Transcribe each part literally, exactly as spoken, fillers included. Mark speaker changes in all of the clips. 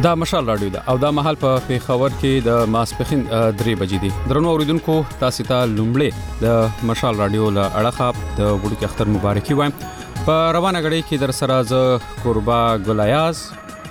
Speaker 1: دا مشال رادیو ده او دا مهال په پیښور کې د ماسپخین درې بجې دي. درنو اوریدونکو تاسو ته لومړی د مشال رادیو له اړخه د وړوکی اختر مبارکي وایم. په روانه غړي کې در سره ز قربا ګلایاز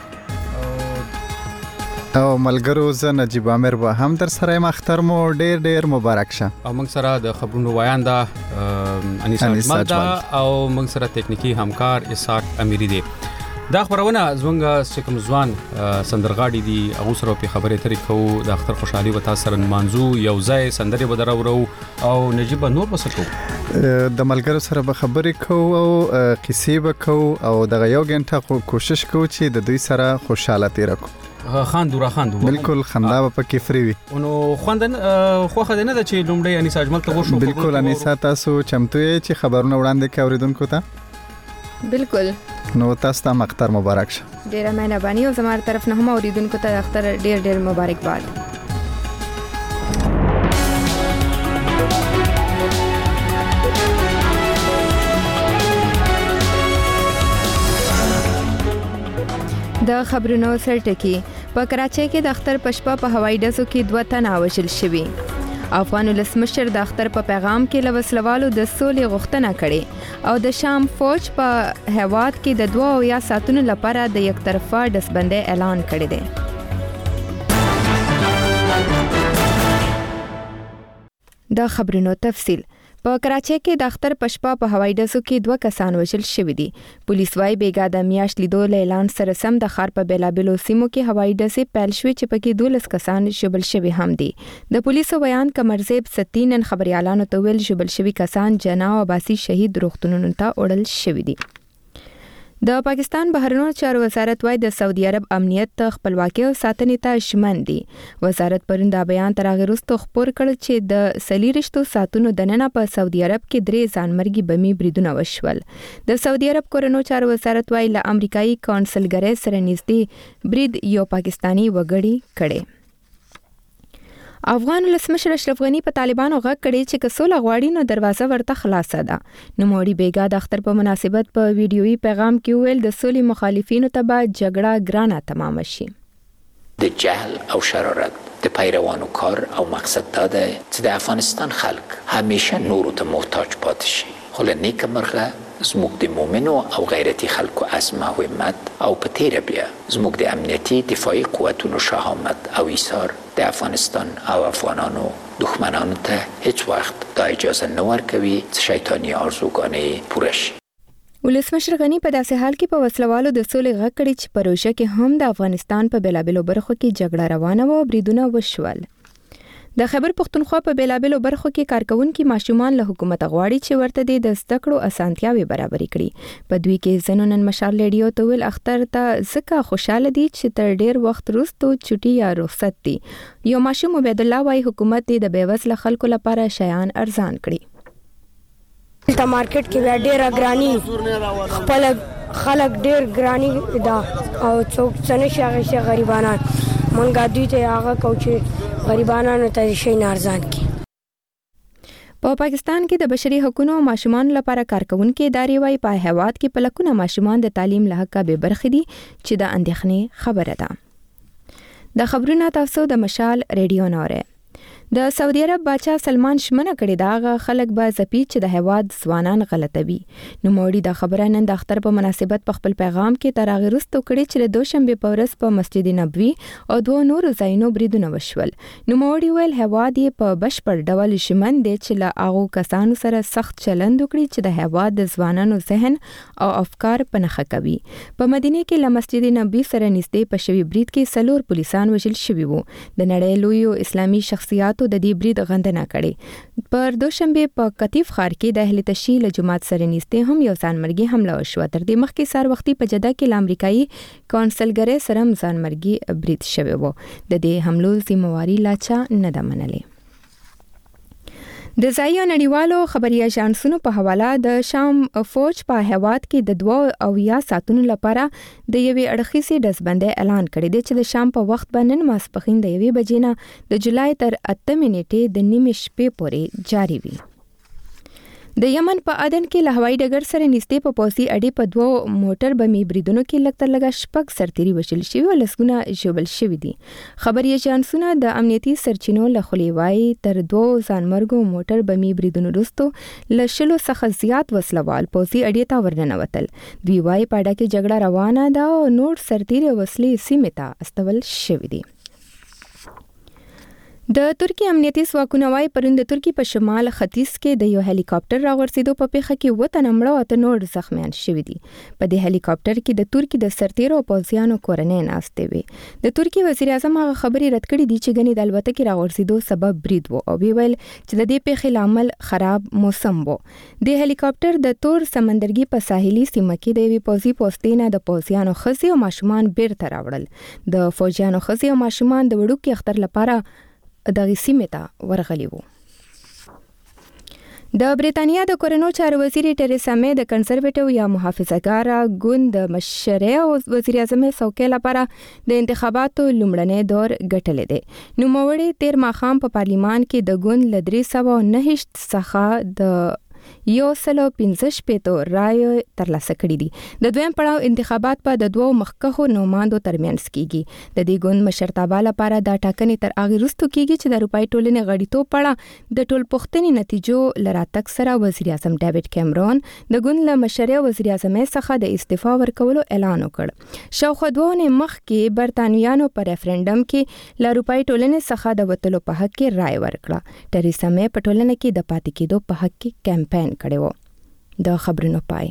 Speaker 2: او ملګرو ز نجیب عامر به هم در سره اختر مو ډیر ډیر مبارک شه.
Speaker 1: او موږ سره د خبرونو وایاندا انیسا اجمل او موږ سره تکنیکی همکار اسحاق امیری دی. دا خبرونه زمونږ سکم ځوان سندرغاړي دي هغه سره په خبرې ترې کوو د اختر خوشحالي وتا سره منځو یو ځای سندري بدر ورو او نجيب نور بسکو
Speaker 2: د ملګرو سره به خبرې کوو او قصې به کوو او دغه یو غنټه کوشش کوو چې د دوی سره خوشاله تیر کړو.
Speaker 1: خان دورا خان دورا
Speaker 2: بالکل خندا په کې فری وي.
Speaker 1: نو خوندن خو خدانه د چې لومړی انیسا اجمل ته ورشو.
Speaker 2: بالکل انیسا تاسو چمتو یې چې خبرونه وړاندې کوي اوریدونکو ته.
Speaker 3: بالکل
Speaker 2: نو تاسو ته اختر مبارک شه.
Speaker 3: ډیره مهرباني او زموږ طرف نه هم اوریدونکو ته اختر ډیر ډیر مبارکباد. د خبرونو سرټکی په کراچۍ کې د اختر پشپا په هوایي ډزو کې دوه تنه وژل شوي. افغان ولسمشر د اختر په پیغام کې له وسلوالو د سولې غوښتنه کړې او د شام فوج په هواد کې د دوه او یا ساتونو لپاره د یک طرفه ډسبندۍ اعلان کړی دی. د خبرونو تفصیل په کراچۍ کې د اختر پشپا په هوایي ډزو کې دوه کسان وژل شوي دي. پولیس وايي بیګا د میاشت لیدو له اعلان سره سم د ښار په بیلابلو سیمو کې هوایي ډزې پیل شوې چې پکې دولس کسان ژوبل شوي هم دي. د پولیسو بیان کمرزیب ستین نن خبريالانو ته ویل ژوبل شوي کسان جنا او عباسي شهید روغتونونو ته وړل شوي دي. د پاکستان بهرنیو چارو وزارت وايي د سعودي عرب امنیت خپلواکي او ساتنې ته ژمن دي. وزارت پرون دا بیان تر هغه وروسته خبر کړ چې د سلیریشتو ساتونو دننه په سعودي عرب کې درې ځانمرګي بمي بریدونه وشول. د سعودي عرب کورنیو چارو وزارت وايي له امریکایي کونسلګرۍ سره نږدې برید یو پاکستانی وګړي کړي. افغان ولسمشر اشرف غنی په طالبانو غږ کړی چې کسول غواړي نو دروازه ورته خلاصه ده. نو موري بیګا د اختر په مناسبت په ویډیويي پیغام کې ویل د سولې مخالفینو ته به جګړه ګرانه تمام شي.
Speaker 4: د جهل او شرارت د پیروانو کار او مقصد داده چې د افغانستان خلک همیشه نورو ته محتاج پاتې شي. خو له نیکه مرغه زموږ د مؤمنو او غیرتي خلکو عزم او همت او په تیره بیا زموږ د امنیتي دفاعي قوتونو شهامت او ایثار د افغانستان او افغانانو دښمنانو ته هیڅ وخت دا اجازه نه ورکوي چې شیطاني ارزوګانې پوره شي.
Speaker 3: ولسمشر غنی په داسې حال کې په وسلوالو د سولې غږ کړی چې په روژه کې هم د افغانستان په بیلابلو برخو کې جګړه روانه و او بریدونه وشول. د خیبر پختونخوا په بیلابلو برخو کې کارکونکو ماشومان له حکومت غواړي چې ورته د زده کړو اسانتیاوي برابر کړي. په دوی کې زنونن مشال لیډیو ته ویل اختر ته زکه خوشاله دي چې تر ډیر وخت وروسته چټي یا رخصت دي. یو ماشوم عبد الله وايي حکومت د بیوزله خلکو لپاره شیان ارزان کړي.
Speaker 5: د مارکیټ کې ډیر اګرانی خپل خلک ډیر ګرانی دا او څوک څنګه شي شي غریبانان مونږه دوی ته هغه کوچ غریبانو ته شي نارزان کی.
Speaker 3: په پاکستان کې د بشري حقوقو او ماشومان لپاره کارکونکو ادارې وايي په هواد کې پلکونه ماشومان د تعلیم له حقه به برخې دي چې د اندېښنې خبره ده. د خبرونو تاسو د مشال ریډیو نوره د سعودي عرب بادشاہ سلمان شمنه کړی دا خلک به زپی چې د هواد ځوانان غلطوي. نو موري د خبره نن د اختر په مناسبت په خپل پیغام کې تر هغه وروسته کړی چې د دوشنبه په ورځ په مسجد نبوي او دوه نورو ځایونو بریدونه وشول. نو موري ویل هواد یې په بشپړ ډول شمن دي چې له هغه کسانو سره سخت چلند وکړي چې د هواد د ځوانانو ذهن او افکار په نخښه کوي. په مدینه کې له مسجد نبوي سره نږدې په شوی برید کې سلور پولیسان وژل شوي وو. د نړۍ لوی اسلامي شخصیات د دې برید غندنه کړې. پر دوشنبه په کتیف ښار کې د اهل تشیل جماعت سره نږدې هم یو ځانمرګي حمله وشوه. تر دې مخکې سار وختي په جده کې امریکایي کونسلګرۍ سره ځانمرګي برید شوی و. د دې حملو ذمہواری لا چا نه ده منلې. د ځایي نړیوالو خبري اژانسونو په حواله د شام فوج په هواد کې د دوه او یا ساتونو لپاره د یوې اړخیزې ډزبندۍ اعلان کړی دی چې د شام په وخت باندې ماسپښین د یوې بجې نه د جولای تر اته نیټې د نیمې شپې پورې جاری وي. د یمن په عدن کې له هوایي ډګر سره نږدې په پوځي اډې په دوو موټر بمي بریدونو کې لږ تر لږه شپږ سرتیري وژل شوي او لسګونه ژوبل شوي دي. خبري ایجنسونه د امنیتي سرچینو له خولې وایي تر دوو ځانمرګو موټر بمي بریدونو وروسته له شلو څخه زیات وسلوال پوځي اډې ته ورننوتل. دوی وایي په اډه کې جګړه روانه ده او نور سرتیري وسلې سیمې ته استول شوي دي. د ترکی امنیتي ځواکونه وايي پرون د ترکی په شمال ختیځ کې د یو هلیکاپټر راغورځېدو په پیښه کې اووه تنه مړه او اته نور زخمیان شوي دي. په دې هلیکاپټر کې د ترکی د سرتیرو او پوځیانو کورنۍ ناستې وې. د ترکی وزیر اعظم هغه خبرې رد کړې دي چې ګنې د الوتکې راغورځېدو سبب برید و او ویل چې د دې پیښې لامل خراب موسم و. د هلیکاپټر د تور سمندرګي په ساحلي سیمه کې د یوې پوځي پوستې نه د پوځیانو ښځې او ماشومان بیرته راوړل. د فوجیانو ښځې او ماشومان د وړوکي اختر لپاره دغه سیمه ته ورغلی وو. د بریتانیا د کورونو چارو وزیر ټریسا مې د کنزرویټیو یا محافظه‌ګاره ګوند د مشرۍ او وزیر اعظم څوکۍ لپاره د انتخاباتو لومړنی دور ګټلې دی. نوموړي تیر ماښام په پارلیمان کې د ګوند له درې سوه نهه څخه د یو سلو پنځه شپېتو رایې ترلاسه کړې دي. د دویم پړاو انتخابات په د دوو مخکښو نوماندو ترمنځ کیږي. د دې ګوند مشرتابه لپاره دا ټاکنې تر هغې وروسته کیږي چې د اروپایي ټولنې غړیتوب په اړه د ټولپوښتنې نتیجو له راتګ سره وزیر اعظم ډیوډ کیمرون د ګوند له مشرۍ او وزیر اعظمۍ څخه د استعفا ورکولو اعلان وکړ. شاوخوا دوه اونۍ مخکې برتانویانو په ریفرنډم کې له اروپایي ټولنې څخه د وتلو په حق کې رایه ورکړه. ټریسا مې په ټولنه کې د پاتې کېدو په حق کې کمپاین کړی و. د خبرونو پای.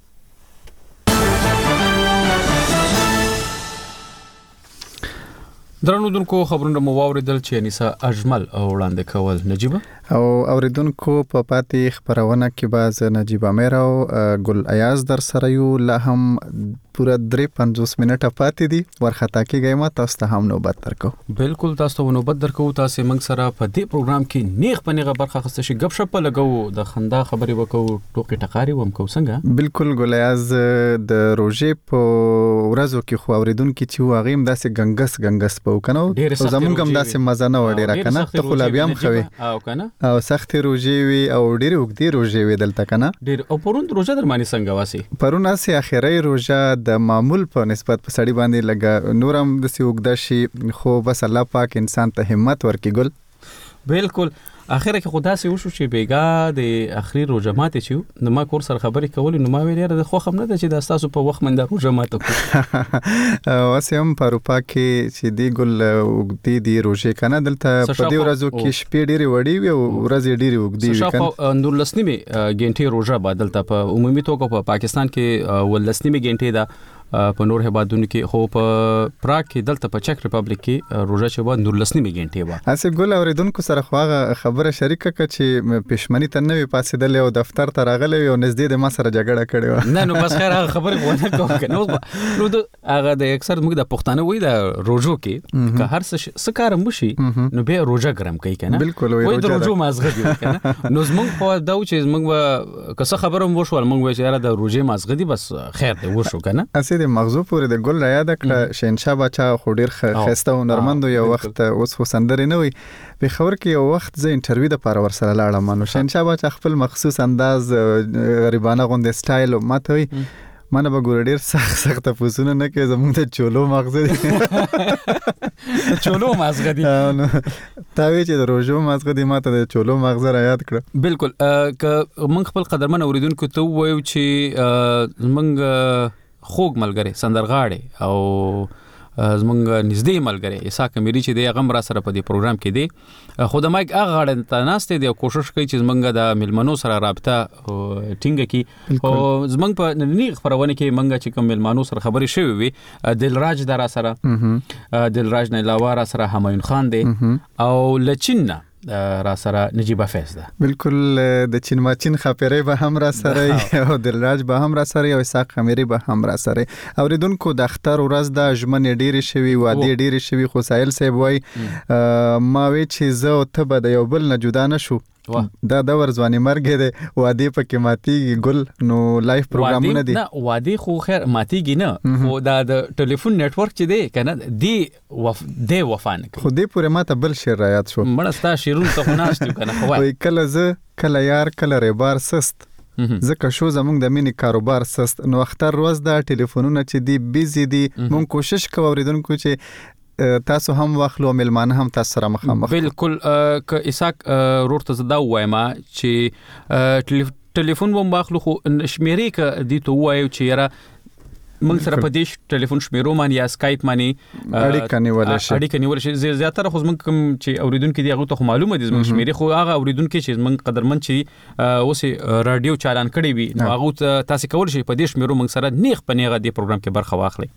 Speaker 1: درنو دونکو خبرونه مو واوریدل چې انیسا اجمل وړاندې کول. نجيبه
Speaker 2: او اوریدونکو په پاتې خبرونه کې باز نجيبه مې او ګل ایاز در سره یو لا هم پورا درې پنځوس منټه پاتې دي. ورخطا کېږئ ما تاسو ته هم نوبت درکو.
Speaker 1: بالکل تاسو ته نوبت درکو. تاسو موږ سره په دې پروګرام کې نیغ په نیغه برخه اخیستل شي غب شپ لګو د خندا خبرې وکړو ټوکې ټقاري وم کو څنګه.
Speaker 2: بالکل ګل ایاز د روزې په ورځو کې خو اوریدونکو چې واغیم داسې ګنګس ګنګس په وکنو زمونږ هم داسې مزه نه وړي راکنه ته خو لا بیا هم خوي
Speaker 1: او کنه
Speaker 2: او سخت روزې وي او ډېر وګړي روزې وي دلته کنه
Speaker 1: ډېر. او پرون روزه در باندې څنګه واسي؟
Speaker 2: پرون اسي اخیری روزه د معمول په نسبت په سړی باندې لګا نورم د سی وګدا شي خو بس الله پاک انسان ته همت ورکړي. ګل
Speaker 1: بالکل اخره کې خدا سي وشو چې بیګا د اخري روزه ماته شو نو ما کور سره خبرې کولې نو ما ویل د خو خم نه د چې د تاسو په وخت منده روزه ماته کو
Speaker 2: واسم په اروپا کې چې دی ګل وګدي دی روزه کنه دلته په دې ورځو کې شپې ډېری وړي وي او ورځې ډېری وګدي وي کنه.
Speaker 1: نور لسنیمه ګنټي روزه بدلته په عمومي توګه په پاکستان کې ولسنیمه ګنټي دا په نور هبادونو کې خو په پراګ کې دلته په چک ریپبلیک کې روزه چې و نور لسنیمه ګنټي و.
Speaker 2: اسه ګل اوریدونکو سره خواغه خبره شریکه ک چې پښمنی ته نه وي پاسېدل او دفتر ته راغلی او نږدې د ما سره جګړه کړې و.
Speaker 1: نه نو بس خیر هغه خبره ونه کوم نو نو د هغه د اکثر موږ د پښتانه وای د روزو کې که هر څه سکار مشي نو به روزه ګرم کوي کنه.
Speaker 2: بالکل
Speaker 1: وای د روزو مازغه دی کنه. نو زموږ په دا چې موږ که څه خبره مو شو موږ وای چې د روزه مازغه دی بس خیر دی وشو کنه.
Speaker 2: اسه د مغزو پورې د ګل را یاد کړه شینشاه بچا خو ډیر خسته او نرمند یو وخت اوس خو سندري نه وي په خبر کې یو وخت زه انټرویو د پاره ورسره لاړم نو شینشاه بچا خپل مخصوص انداز غریبانه غوند سټایل ماته وي مانه به ګور ډیر سخت سخت پوسونه نه کې زموږ ته چولو مغزه دي
Speaker 1: چولو مغزه دي
Speaker 2: نو تا وی چې د روزو مغزه دي ماته د چولو مغزه را یاد کړه.
Speaker 1: بالکل ک موږ خپل قدرمن اوریدونکو ته وایو چې موږ خوګ ملګری سندرغاړي او زمونږ نږدې ملګری اسحاق امیری چې دی هغه را سره په دې پروګرام کې دی خو د مایک هغه غاړه ته ناسته دی او کوشش کوي چې زمونږ د ملمنو سره رابطه ټینګه کړي او زمونږ په نننی خبرونه کې مونږ چې کوم ملمنو سره خبرې شوې وي دلراج در سره دلراج نه علاوه را سره همایون خان دی او لچین را سره نجيبه فیض ده.
Speaker 2: بالکل د چین ماچین خاپری به هم را سره او دلراج به هم را سره او اسحاق امیری به هم را سره. اوریدونکو د اختر ورځ د ژمن ډیری شوی وادي ډیری شوی خو سایل صاحب وای ما وی چې زه او ته به د یو بل نه جدا نشو دا د ورځواني مرګ دی وادي پکې ماتيږي ګل نو لایف پروګرامونه دي
Speaker 1: نه وادي خو خیر ماتيږي نه خو دا د ټلیفون نتورک چې دی کنه دی وف دی وفان
Speaker 2: خو دې پورې ماته بل شعر رايات شو
Speaker 1: مړه ستا شیرون ته خو ناشته کنه خو
Speaker 2: وای کله ز کله یار کله ربار سست زکه شو زمونږ د مینی کاروبار سست نو اختر روز دا ټلیفونونه چې دی بیزی دي مونږ کوشش کوو اوریدونکو چې تاسو هم واخلو ملمانه هم تاسو سره مخامخ
Speaker 1: بالکل ک اساک رورته زدا وایم چې ټلیفون وم واخلو خو شمیرې ک دي ته وایو چې یاره موږ سره په دې ټلیفون شمیرو باندې یا اسکایپ باندې
Speaker 2: اړیکه نیول شي
Speaker 1: اړیکه نیول شي زیاتره خو موږ کوم چې اوریدونکو دی هغه ته معلومه دي موږ شمیرې خو هغه اوریدونکو چې موږ قدرمن چې اوسه رادیو چالان کړی وي نو هغه تاسو کول شي په دې شمیرو موږ سره نیغ په نیغه دې پروګرام کې برخه واخلي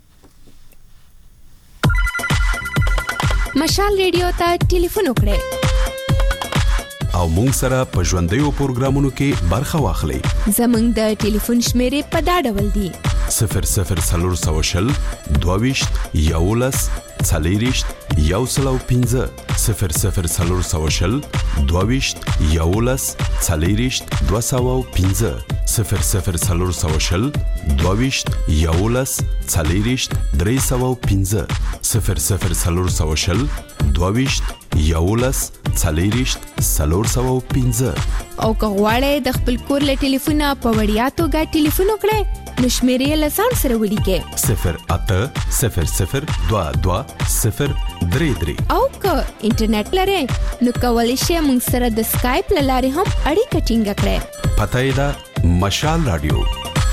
Speaker 3: مشال ریډیو ته ټلیفون وکړئ
Speaker 6: او مونږ سره په ژوندیو پروګرامونو کې برخه واخلئ.
Speaker 3: زمونږ د ټلیفون شمیرې په دا ډول دي:
Speaker 6: صفر صفر څلور سوه شل دوه ویشت یولس څلېرویشت یو سل او پنځه صفر صفر څلور سوه شل دوه ویشت یولس څلېرویشت دوه سوه او پنځه صفر صفر څلور سوه شل دوه ویشت یولس څلېرویشت درې سوه او پنځه صفر صفر څلور سوه شل دوه ویشت یولس څلېرویشت څلور سوه او پنځه.
Speaker 3: او که غواړئ د خپل کور له ټلیفونه په وړیا توګه ټلیفون وکړئ نو شمیرې له ځان سره ولیکئ:
Speaker 6: صفر اته صفر صفر دوه دوه صفر درې درې.
Speaker 3: او که انټرنیټ لرئ نو کولی شئ موږ سره د سکایپ له لارې هم اړیکه ټینګه کړئ.
Speaker 6: پته یې ده مشال رادیو.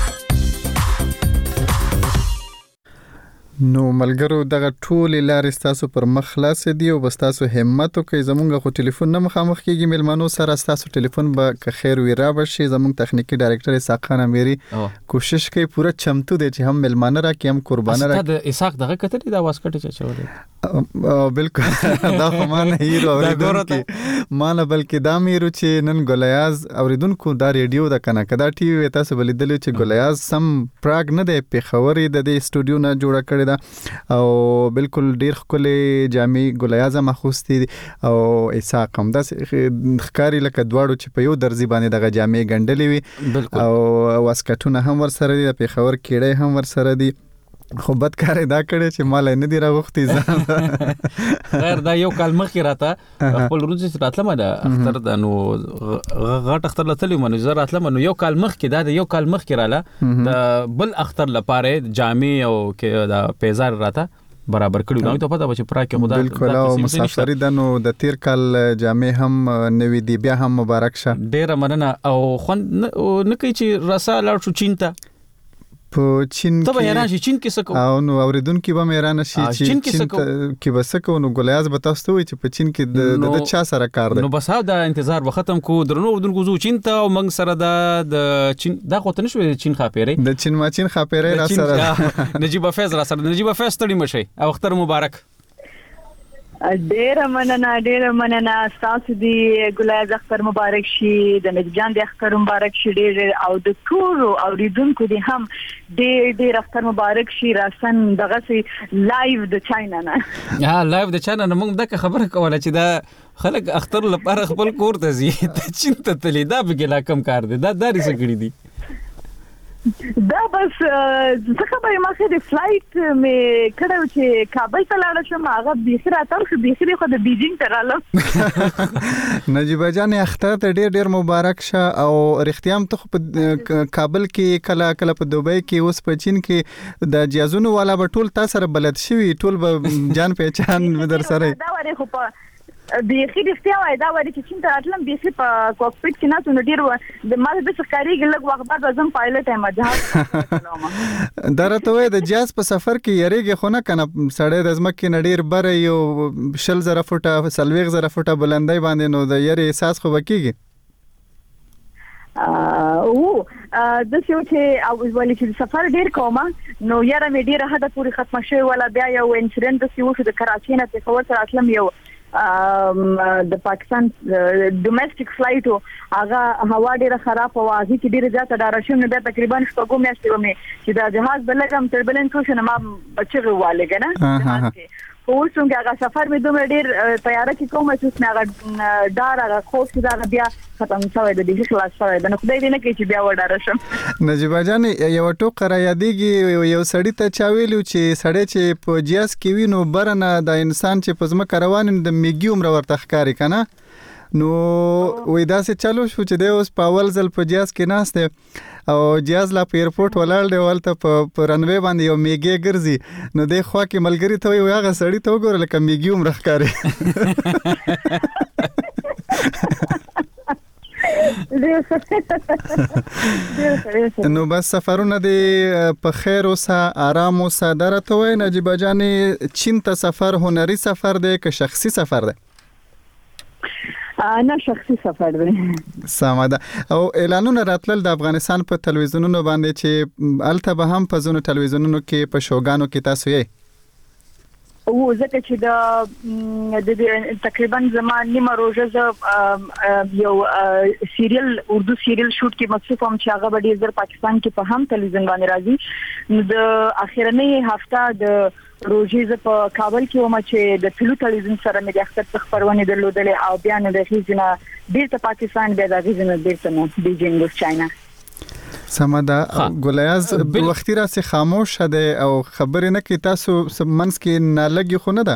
Speaker 2: نو ملګرو دغه ټول لارې تاسو پر مخ خلاص دي او بس تاسو همت وکړئ. زمونږ خو ټلیفون نه مخامخ کیږي ملمنو سره تاسو ټلیفون به که خیر وي را بشي. زمونږ تخنیکی ډایرکټر اسحاق خان امیری کوشش کوي پوره چمتو دي چې هم ملمانه را کې هم قربانه را.
Speaker 1: د اسحاق دغه کتل د واس کټ چا چولې
Speaker 2: بالکل دا خو ما نه هیرو اوریدونکو ما نه بلکې دا میرو چې نن ګلیاز اوریدونکو دا ریډیو د کنه کدا ټي وي تاسو بلیدل چې ګلیاز سم پراګ نه دی په خبرې د دې استودیو نه جوړه کړی او بالکل ډیر خپل جامع ګلیازه مخوستي او اسحاق هم د ښکاری لکه دواړو چې په یو درځي باندې دغه جامع ګندلې وي او واسکټونه هم ور سره دي په خبر کېړې هم ور سره دي. خو بد کار دا کړی چې مال نه دی راغوختي ځان
Speaker 1: غیر دا یو کال مخکې راته خپل روز چې راتلم دا اختر د نو غټ اختر لته مونږ زه راتلم نو یو کال مخکې دا یو کال مخکې رااله د بل اختر لپاره جامع او کې دا پیزار راته برابر کړو نو ته پته و چې پرا کې خدا
Speaker 2: بالکل او مسافری د نو د تیر کال جامع هم نوې دی بیا هم مبارک شه.
Speaker 1: ډیر مننه او خو نه کوي چې رسا لاړ شو چین ته
Speaker 2: په چین
Speaker 1: ته به حیران شي چین کې څه کوي
Speaker 2: او نو اوریدونکو به حیران شي چې چین کې به څه کوي. نو ګلیاز به تاسو وایي چې په چین کې د چا سره کار دی.
Speaker 1: نو بس دا انتظار به ختم کو درنو اوریدونکو زو چین ته او موږ سره د چین دا خو ته نشو چین خاپېری
Speaker 2: د چین ما چین خاپېری را سره
Speaker 1: نجیب فیض را سره نجیب فیض تړي مشي او اختر مبارک.
Speaker 7: ډیر مننه ډیر مننه تاسو دی ګلیاز اختر مبارک شي د نجیب جان د اختر مبارک شي ډیر او د ټول اوریدونکو دی هم ډیر ډیر اختر مبارک شي راسن دغه سي لایو د چاینا نه
Speaker 1: یا لایو د چاینا نه موږ دغه خبره کوله چې دا خلک اختر لپاره خپل کور ته ځي ته چین ته تللی دا به لا کم کار دی دا داري څه کړی دی
Speaker 7: دا بس څه خبره ما خې د فلایټ مې کړو چې کابل ته لاړ شم هغه بیخي راتم خو بیخي خو د بیجینګ ته رالم.
Speaker 2: نجیب جان اختر ته ډیر ډیر مبارک شه او رښتیام ته په کابل کې کله کله په دوبۍ کې اوس په چین کې د جیازونو والا به ټول تاسو سره بلد شوی ټول به جان پہچان در سره
Speaker 7: دا وره خو په بیخي رښتیا وای دا وایي چې چین ته راتلم بیخي په کوکپټ کې نه څو ډیر د مال د سکاریږي لږ وخت بعد ازم پایلټ ایم جهاز
Speaker 2: درته وای د جاز په سفر کې یریږي خو نه کنه سړی د ځمکې نډیر بره یو شل زره فوټه سلويغ زره فوټه بلندای باندې نو د یری احساس خو وکیږي
Speaker 7: او د څه چې او ولې چې سفر ډیر کومه نو یاره مې ډیره حد پوری ختمه شوی ولا بیا یو انسیډنټ د څه د کراچۍ نه په خبر سره اتلم یو د پاکستان ډومېسټک فلایټ هغه هوا ډیره خراب او هغه کې ډیره زیاته ډار شوم نو بیا تقریبا شپږ میاشتې ومه چې دا جهاز بلګم تربلنس شو نه ما بچی غواله کنه خو څنګه هغه سفر مې دومره ډیر تیار کې کوم چې مې هغه ډار هغه خوف چې دا بیا ختم شوی د دې خلاص شوی د نو خدای دې نه کوي چې بیا وډار شم.
Speaker 2: نجیبه جان یو ټوک را یادېږي یو سړی ته چا ویلو چې سړی چې په جیاز کې وینو برنه د انسان چې په ځمکه روان د میګي عمر ورته ښکاری کنه نو وې داسې چالو شو چې د اوس په اول ځل په جیاز کې ناشته او جیاز لا په ایرپورټ ولاړ دی ولته په رنوي باندې یو میګي ګرځي نو د خوا کې ملګری ته وي هغه سړی ته وګوره لکه میګي عمر ښکاری. نو بس سفرونه دی په خیر اوسه آرام اوسه درته وای نجیبه جانې چین ته سفر هنري سفر دی که شخصي سفر دی؟
Speaker 7: نه شخصي سفر دی.
Speaker 2: سمه ده. او اعلانونه راتلل د افغانستان په تلویزیونونو باندې چې الته به هم په ځینو تلویزیونونو کې په شوګانو کې تاسو یې
Speaker 7: او ځکه چې د تقریبا زمان نیمه روزه ز یو سیریل اردو سیریل شوټ کې مصروف هم چې هغه ډیر زر پاکستان کې په هم تلویزیون باندې راځي نو د اخیرنۍ هفته د روزي ز په کابل کې ومه چې د ټلو تلویزیون سره مې د اختر خبرونه درلودلې او بیا نه د خېزنه بیرته پاکستان بیا د غیزنه بیرته نو بیجینګ او چاینا.
Speaker 2: سمدا ګولیاز په وختي راسي خاموش ده او خبرې نه کې تاسو منس کې نه لګي خو نه ده.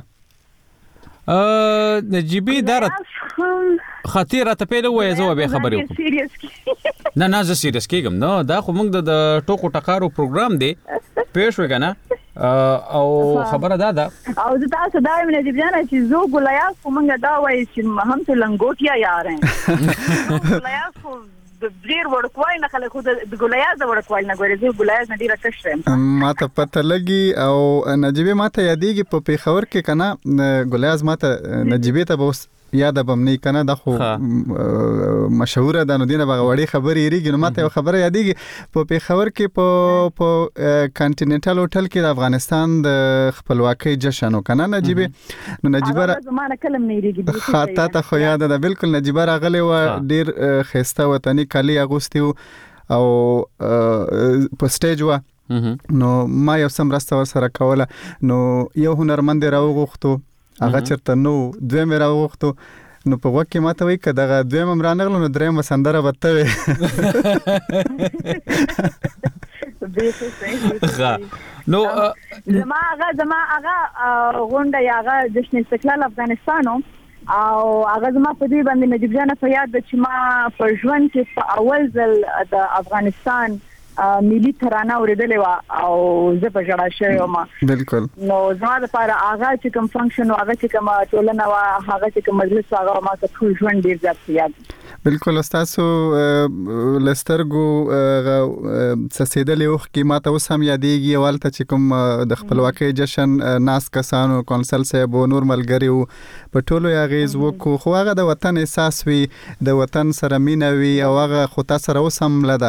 Speaker 1: ا نجيبي دارت خطيره ته پیله وای زه به خبرې وکم. نه نه زه سیریس کېږم نو دا خو موږ د ټوکو ټکارو پروګرام دی پېښ وګنه او خبره دا ده
Speaker 7: او زه تاسو دا مې نجيب جان چې زه ګولیاز خو موږ دا وای چې هم ته لنګوټیا یار هم ګولیاز خو د ډیر ورکوای نه خلک خو د ګولیاز د ورکوای نه غوړي زه ګولیاز نه ډیره کښم
Speaker 2: ما ته پته لګي او نجيبه ما ته یادېږي په پیښور کې کنه ګولیاز ما ته نجيبه ته بوس یاد بم نه کنه د خو مشهور ده نو دینه بغوړی خبرې یریږي نو ماته خبره یادېږي په پیښور کې په په کانټیننټل هوټل کې د افغانستان د خپلواکۍ جشن وکنه نجيبه نو نجيبه
Speaker 7: زمانه کلم نه یریږي
Speaker 2: خاطه ته خو یاد ده بالکل نجيبه راغلی و ډیر خسته وطني کالي اغوستي او په سټیج و نو ما یو سم راسته ور سره کوله نو یو هنرمند راوغختو هغه چرته نو دوی مې راوغختو نو په وخت کې ماته وای کده غا دوی مم رانغلو نو درې مسندره وته وي
Speaker 1: نو
Speaker 7: زما هغه زما هغه غونډه یاغه جشن استقلال افغانستانو او هغه زما په دې باندې نجيب جان په یاد چې ما په ژوند کې په اول ځل د افغانستان ملي ترانه اوریدلې و او زه په جړا شوم ما
Speaker 2: بالکل
Speaker 7: نو زما لپاره هغه چې کوم فنکشن او هغه چې کوم ټولنه وا هغه چې کوم مجلس هغه ما ته ټول ژوند ډیر زیات یاد
Speaker 2: بالکل استاسو لسترګو سسیدلې وخت کې ماته اوس هم یادېږي ولته چې کوم د خپلواکۍ جشن ناس کسانو کونسل صاحب او نور ملګریو په ټولو یاغیز وکړو خو هغه د وطن احساس وي د وطن سره مینه وي او هغه خو تاسو سره اوس هم لده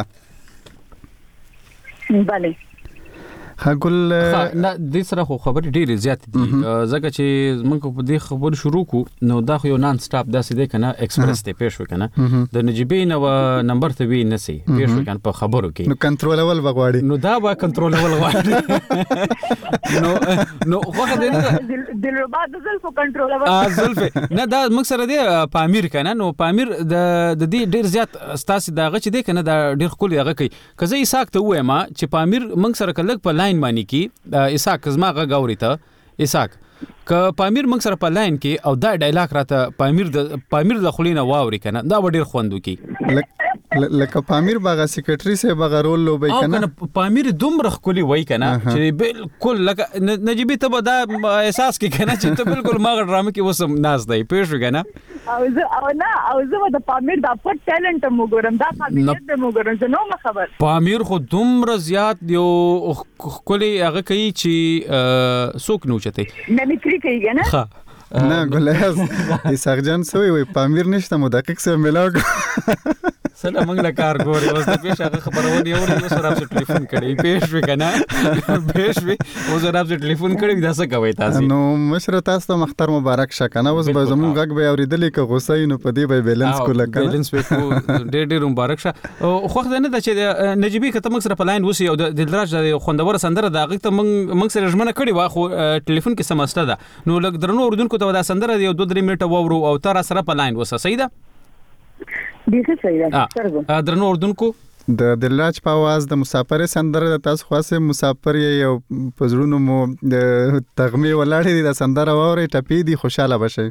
Speaker 7: بله
Speaker 2: هغه
Speaker 1: نه د سره خو خبر ډیر زیات دي ځکه چې موږ په دې خبر شروع کو نو دا خو یو نان سټاپ داسې دی کنه ایکسپریس ته پېښ وکنه د نجيبین او نمبر ته وی نسی پېښ وکنه په خبرو کې
Speaker 2: نو کنټرول اول بغواړي
Speaker 1: نو دا با کنټرول اول غواړي نو نو وخت دې
Speaker 7: دلربا د زلف کنټرول اول
Speaker 1: ا زلف نه دا موږ سره دی پامیر کنه نو پامیر د د دې ډیر زیات ستاسو دغه چې دی کنه دا ډیر خولي هغه کوي کزه یې ساکته وای ما چې پامیر موږ سره کلک په لاین مانی کی اساک زما غاوري ته اساک ک پامیر موږ سره په لاین کې او دا ډایلاګ راته پامیر د پامیر د خلینو واوري کنه دا ډیر خوندو کی
Speaker 2: لکه پامیر باغ سیکریټری سه باغ رول لوبي کنه
Speaker 1: او پامیر دومره خولي وای کنه چې بالکل لکه نجيبي ته دا احساس کې کنه چې ته بالکل ما ډرامه کې وسم ناز دی پېښ کنه
Speaker 7: او زه او نه او زه د پامیر د پټ ټالنت مو ګورم دا قابلیت مو ګورم زه نو خبر
Speaker 1: پامیر خو دومره زیات یو خولي هغه کوي چې سوک نو چته
Speaker 7: ممیکری کوي کنه
Speaker 2: نه ګولیاز اسحاق جان سوی وي پامیر نشته مو دقیق سره ملاو
Speaker 1: سلام موږ له کار ګوري اوس د پیښه خبرونه یو ډول سره په ټلیفون کړي پیښ وکنه پیښ وي اوس سره په ټلیفون کړي دا څه کوي تاسو
Speaker 2: نو مشر تاسو ته مختار مبارک شه کنه اوس به زموږ غږ به اوریدلې ک غوسه نو په دې به بیلانس کوله کنه
Speaker 1: بیلانس به کو ډېر ډېر مبارک شه خو خو نه د چې نجيبي کته موږ سره په لاین وسی او د دلراج خوندور سندره دا غږ ته موږ موږ سره ژمنه کړي واخو ټلیفون کې سمسته ده نو لګ درنو اوردونکو ته دا سندره یو دوه درې منټه وورو او تر سره په لاین وسه صحیح ده
Speaker 7: دغه صحیح ده
Speaker 1: درنو اوردونکو
Speaker 2: د دلراج په आवाज د مسافر سندره د تاسو خاصه مسافر یو پزړونو مو د تغمی ولاړې د سندره ووري ټپی دي خوشاله بشي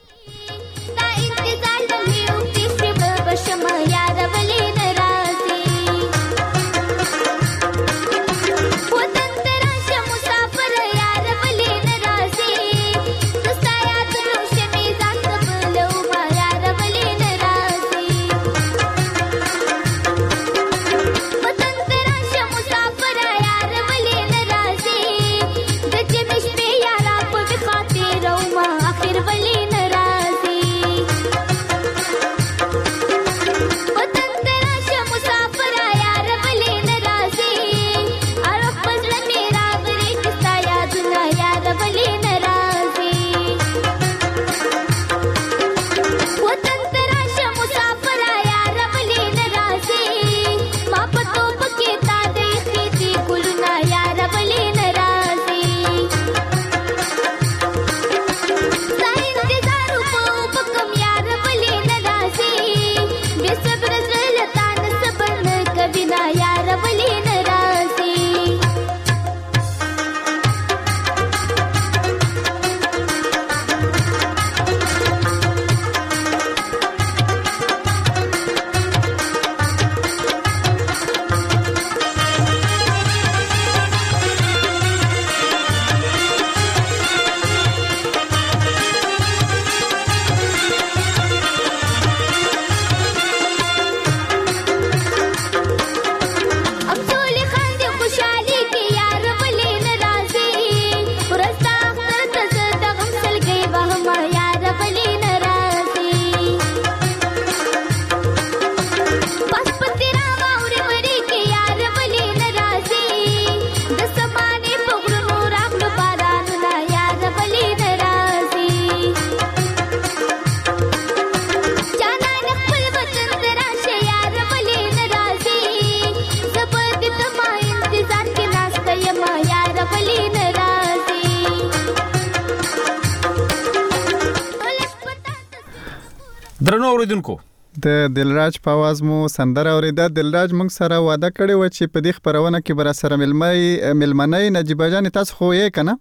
Speaker 1: درنو اوریدونکو
Speaker 2: د دلراج په आवाज مو سندره اوریدا دلراج موږ سره وعده کړی و چې په دې خبرونه کې بر سره ملمای ملمنای نجيبه جان تاسو خو یې کنه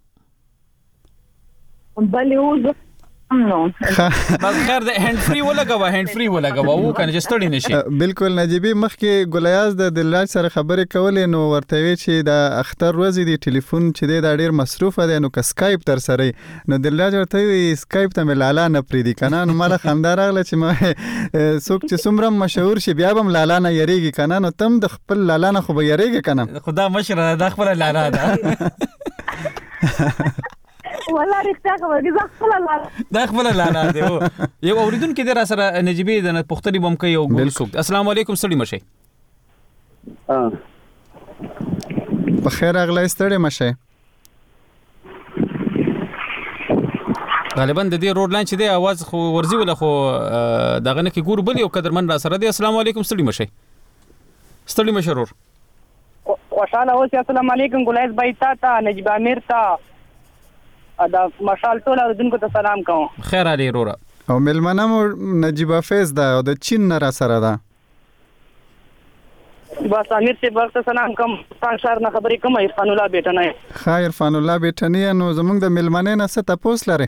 Speaker 7: بلې اوس نو
Speaker 1: بس خیر د هند فری ولګوا هند فری ولګوا وو کنه چې ستړي نشي
Speaker 2: بالکل نجيبي مخکې ګلیاز د دلراج سره خبرې کولې نو ورته وی چې د اختر ورځې دی ټلیفون چې د ډېر مصروفه دی نو ک اسکایپ تر سره نو دلراج ورته وی اسکایپ ته لالا نه پریدي کنه نو مال خندار راغله چې ما څوک چې څومره مشهور شي بیا هم لالا نه یریږي کنه نو تم د خپل لالا نه خو به یریږي کنه
Speaker 1: خدا مشره د خپل لالا ده
Speaker 7: ولا رښتیا کوي زه خپل لاله
Speaker 1: دا خپل لاله دی یو اوریدونکو د را سره نجيبي د پختري بم کوي او ګول سوک السلام علیکم سړی مشه
Speaker 2: په خیر اغلی ستړي مشه
Speaker 1: غالبا د دې روډ لاین چې د आवाज خو ورزي ولا خو دغه نه کې ګور بل یو قدرمن را سره دی السلام علیکم سړی مشه ستړي مشرور
Speaker 8: خوشاله اوسې السلام علیکم ګلایز بای تا تا نجيب امیر تا دا مشال ټول اوردونکو ته سلام کوم
Speaker 1: خیر علي رورا
Speaker 2: او ملمنه نجيب فیض دا او د چین نه را سره ده
Speaker 8: بس امیر سے برت سلام کوم پنځار نه خبرې کوم عرفان الله بیٹنه
Speaker 2: خیر عرفان الله بیٹنه نو زمونږ د ملمنه نه څه تاسو لره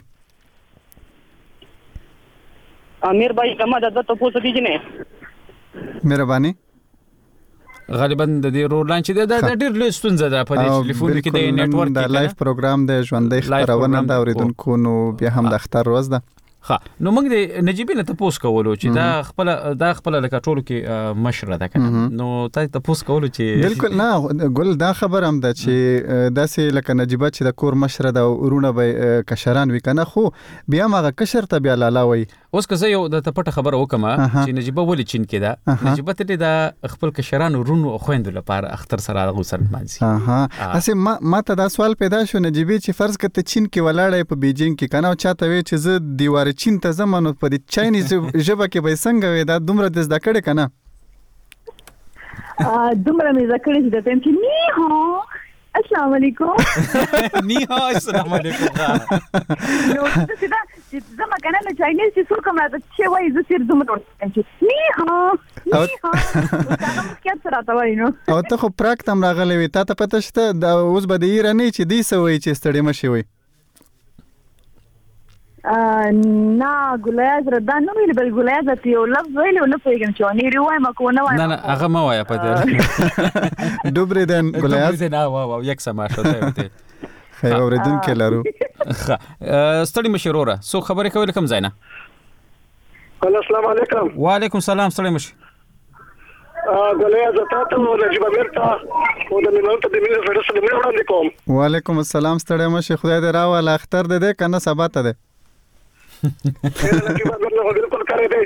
Speaker 8: امیر بھائی کومه د تاسو پوسو کیږي نه
Speaker 2: مهرباني
Speaker 1: غالبا د دې روډ لاین چې د ډېر لوی ستونزه ده په دې ټلیفون کې د نت ورک
Speaker 2: د لایف پروګرام د ژوندۍ خبرونه دا اوریدونکو نو بیا هم د اختر ورځ ده
Speaker 1: ها نو موږ د نجيبي نه تاسو کولو چې دا خپل دا خپل لکه ټولو کې مشره ده کنه نو تاسو تاسو کولو چې
Speaker 2: بالکل نه ګل دا خبر هم ده چې داسې لکه نجيبه چې د کور مشره ده ورونه به کشران وکنه خو بیا ماغه کشر ته بیا لالا وي
Speaker 1: اوس که زه یو د تپټه خبر وکم چې نجيبه ولې چین کې ده نجيبه ته د خپل کشران ورونو خويندو لپاره اختر سره غوسر مانسي
Speaker 2: اها اسه ما ما ته دا سوال پیدا شو نجيبه چې فرض کته چین کې ولاړې په بیجینګ کې کنه چاته وی چې زه دیوار چین ته زمانو په دې چاینیز ژبه کې به څنګه وي دا دومره د زده کړې کنه
Speaker 7: ا دومره مې زکړې چې د تم چې نی هو السلام علیکم
Speaker 1: نی هو السلام علیکم
Speaker 7: نو څه دا چې زما کنه نه چاینیز چې څوک ما ته چې وایي زه تیر دومره چې نی هو نی هو دا کوم څه سره تا وایي نو
Speaker 2: او ته خو پراکټم راغلی وي تا ته پته شته دا اوس به د ایرانی چې دی سوي چې ستړي مشي وي
Speaker 7: نه ګلایز ردا نو ویل بل ګلایز ته یو لفظ ویل نو پیګم چې ونی ری وای ما کو نه وای
Speaker 1: نه نه هغه ما وای په دې
Speaker 2: دوبره دن ګلایز
Speaker 1: نه وا وا یک سما شته ته
Speaker 2: خیر اوریدون کې لارو
Speaker 1: ستړي مشروره سو خبرې کول کوم زینا
Speaker 9: السلام علیکم
Speaker 1: وعلیکم السلام ستړي مش
Speaker 9: ګلایز تاسو نجيب امرتا او د مینو ته د مینو فرصت د مینو وړاندې کوم
Speaker 2: وعلیکم السلام ستړي مش خدای دې راواله اختر دې کنه سبا ته دې
Speaker 9: نجيب امرتا بالکل کړی دی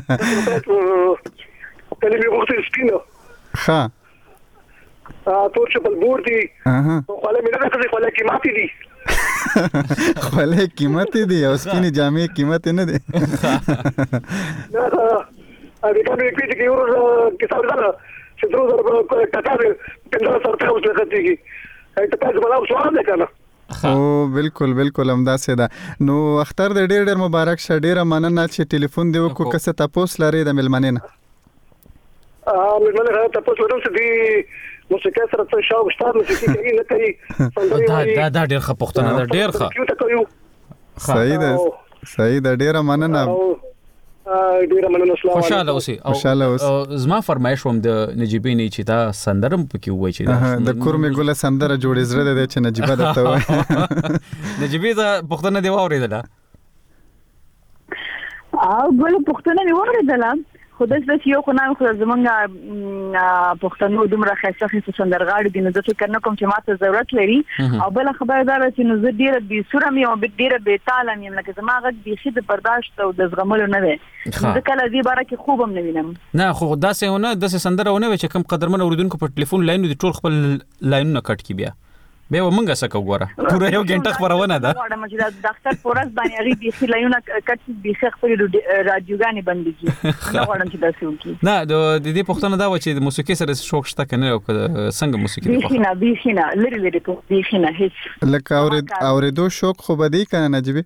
Speaker 9: کله می وخت سپینو
Speaker 2: ها
Speaker 9: ا تور چې بل بور دي
Speaker 2: اها
Speaker 9: خو له مینه راځي خو له قیمتي دي
Speaker 2: خو له قیمتي دي او سپینې جامې قیمت نه دي
Speaker 9: نه ا دې کومې کې چې یو کې څو ځله چې څو ځله کټاوي پنځه سره ته اوس لګتيږي ته تاسو بل اوس وانه کنه
Speaker 2: او بالکل بالکل همدا سیدا نو اختر دې ډېر ډېر مبارک شه ډېر مننه چې ټلیفون دی وکړو کسه تاسو لري د ملمنینه
Speaker 9: ا ملمنه تاسو ورته چې دی موسیقي سره څه شاو شته موسیقي کوي نه کوي
Speaker 1: دا دا دا ډېر ښه پښتنه ده ډېر ښه
Speaker 2: صحیح ده صحیح ده ډېر مننه
Speaker 9: ډیره مننه اسلام
Speaker 1: خوشاله اوسئ
Speaker 2: خوشاله اوسئ
Speaker 1: زما فرمایش هم د نجيبي نه چې دا سندرم پکې وای چې
Speaker 2: د کورمې ګله سندره جوړې زړه ده چې نجيبه درته وای
Speaker 1: نجيبي دا پښتنه دی واورېدله
Speaker 7: او ګل پښتنه دی واورېدله خدای دې یو خو نه خو زمونږ پښتنو دومره خاصه خاصه سندرغاړي دي نو د فکر نه کوم چې ماته ضرورت لري او بل خبردار چې نو زه ډیره به سورم یم ډیره به تعلم یم لکه زما غږ به شي د برداشت او د زغملو نه وي زه کله دې باره کې خوبم نه وینم
Speaker 1: نه خو داسې ونه داسې سندره ونه چې کم قدرمن اوریدونکو په ټلیفون لاین دي ټول خپل لاینونه کټ کی بیا به ومنګه سکه وګوره پوره یو غنټه خبرونه ده
Speaker 7: دا چې د ډاکټر پورس باندې اړي دي چې لایونه کټ دي خپل رادیوګانې بنديږي نو غواړم چې تاسو وکړي
Speaker 1: نه د دې پښتنه دا و چې د موسیقي سره شوق شته کنه او څنګه موسیقي
Speaker 7: ده بيخينا بيخينا لري لري بيخينا هیڅ
Speaker 2: لکه اورید اوریدو شوق خو بدی کنه نجيبي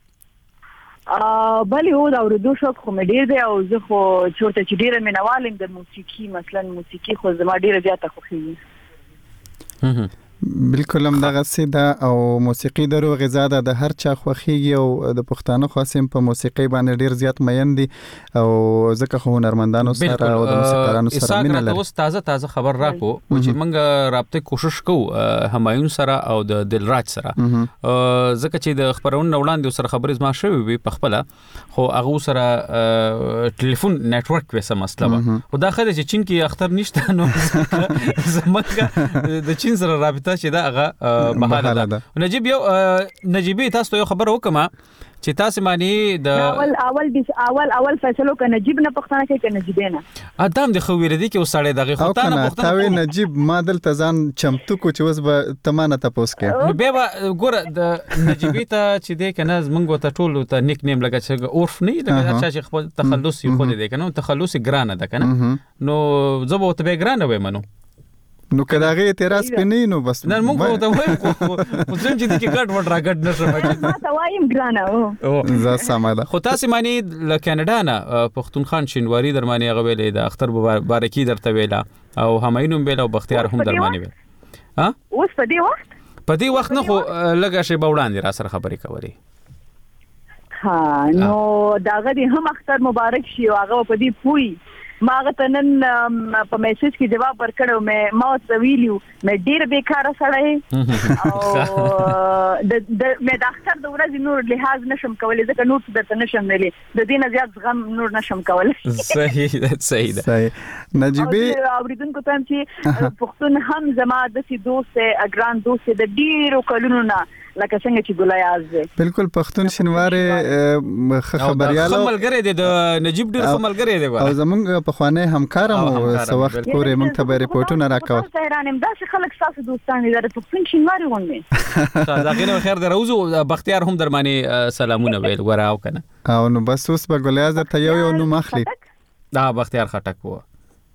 Speaker 7: ا بلې هو دا اوریدو شوق خو مې ډیر دی او زه خو چورته چې ډیره مینوالم د موسیقي مثلا موسیقي خو زما ډیره زیاته خوښیږي
Speaker 2: بالکل هم دغه سیده او موسیقي درو غذا ده د هر چا خوخيږي او د پښتانه خاصم په موسیقي باندې ډیر زیات مین دي او ځکه خو هنرمندانو سره او د موسیقارانو سره مینه لري
Speaker 1: اوس تازه تازه خبر راکو چې موږ رابطه کوشش کوو همایون سره او د دلراج سره ځکه چې د خبرونو وړاندې سره خبرې ما شوې وي په خپل خو هغه سره ټلیفون نتورک وسه مسله و خو دا خله چې چین کې اختر نشته نو زمونږ د چین سره رابطه چې دا هغه بهاله ده نجيب یو نجيبي تاسو یو خبر وکما چې تاسو معنی د
Speaker 7: اول اول د اول اول فیصلو ک نجيب نه پښتنه کې ک نجيبینه
Speaker 1: ادم د خو ویل دي کې وسړې دغه خو تا نه
Speaker 2: پښتنه تا نجيب مادل تزان چمتو کو چې وس به تمانه تاسو کې
Speaker 1: نو به ګوره د نجيبي ته چې د کنه زمنګ ته ټول ته نیک نیم لګا چې عرف نه لګا چې خپل تخلص یو خو دې کنه تخلص ګرانه ده کنه نو زبو ته به ګرانه وې منو
Speaker 2: نو کداغه اعتراض پني نو بس
Speaker 1: نن موږ ته وایو خو ځم چې دې کې ګډ وډ راګډ نشم
Speaker 7: ما ته وایم ګرانه
Speaker 2: او ز سماده
Speaker 1: خو تاسو معنی ل کاناډا نه پښتونخان شینواری درمانی غوېلې د اختر مبارکي درته ویلا او هماینوم ویلا او بختیار هم درمانی ویل ها
Speaker 7: اوس په دې وخت
Speaker 1: په دې وخت نه خو لګا شی بوړاندې را سره خبرې کولې
Speaker 7: ها نو داغه دې هم اختر مبارک شي او هغه په دې پوي ما غتنن په میسج کې جواب ورکړو مې ما ویلیو مې ډیر بیکاره سړی او د مې د اختر د ورځې نور لحاظ نشم کولای ځکه نور څه درته نشم ویلي د دې نه زیات غم نور نشم کولای.
Speaker 1: صحیح ده صحیح ده.
Speaker 2: نجيبي
Speaker 7: اوریدونکو ته چې پښتون هم زما د سي دوست اګران دوست د ډیرو کلونو نه لکه څنګه چې ګلایاز دی
Speaker 2: بالکل پښتون شنواره خبرياله
Speaker 1: خملګری دی د نجيب ډیر خملګری دی
Speaker 2: او زمونږ په خوانه همکار مو څو وخت پورې موږ ته به ریپورتونه راکاو.
Speaker 7: حیرانم دا چې خلک تاسو دوستان دي د پښتون شنواره ونه
Speaker 1: دا غنه خیر دروزو بختیار هم درمانی سلامونه ویل وراو کنه
Speaker 2: او نو بس اوس به ګلایاز ته یو یو نو مخلي
Speaker 1: دا بختیار خټک وو.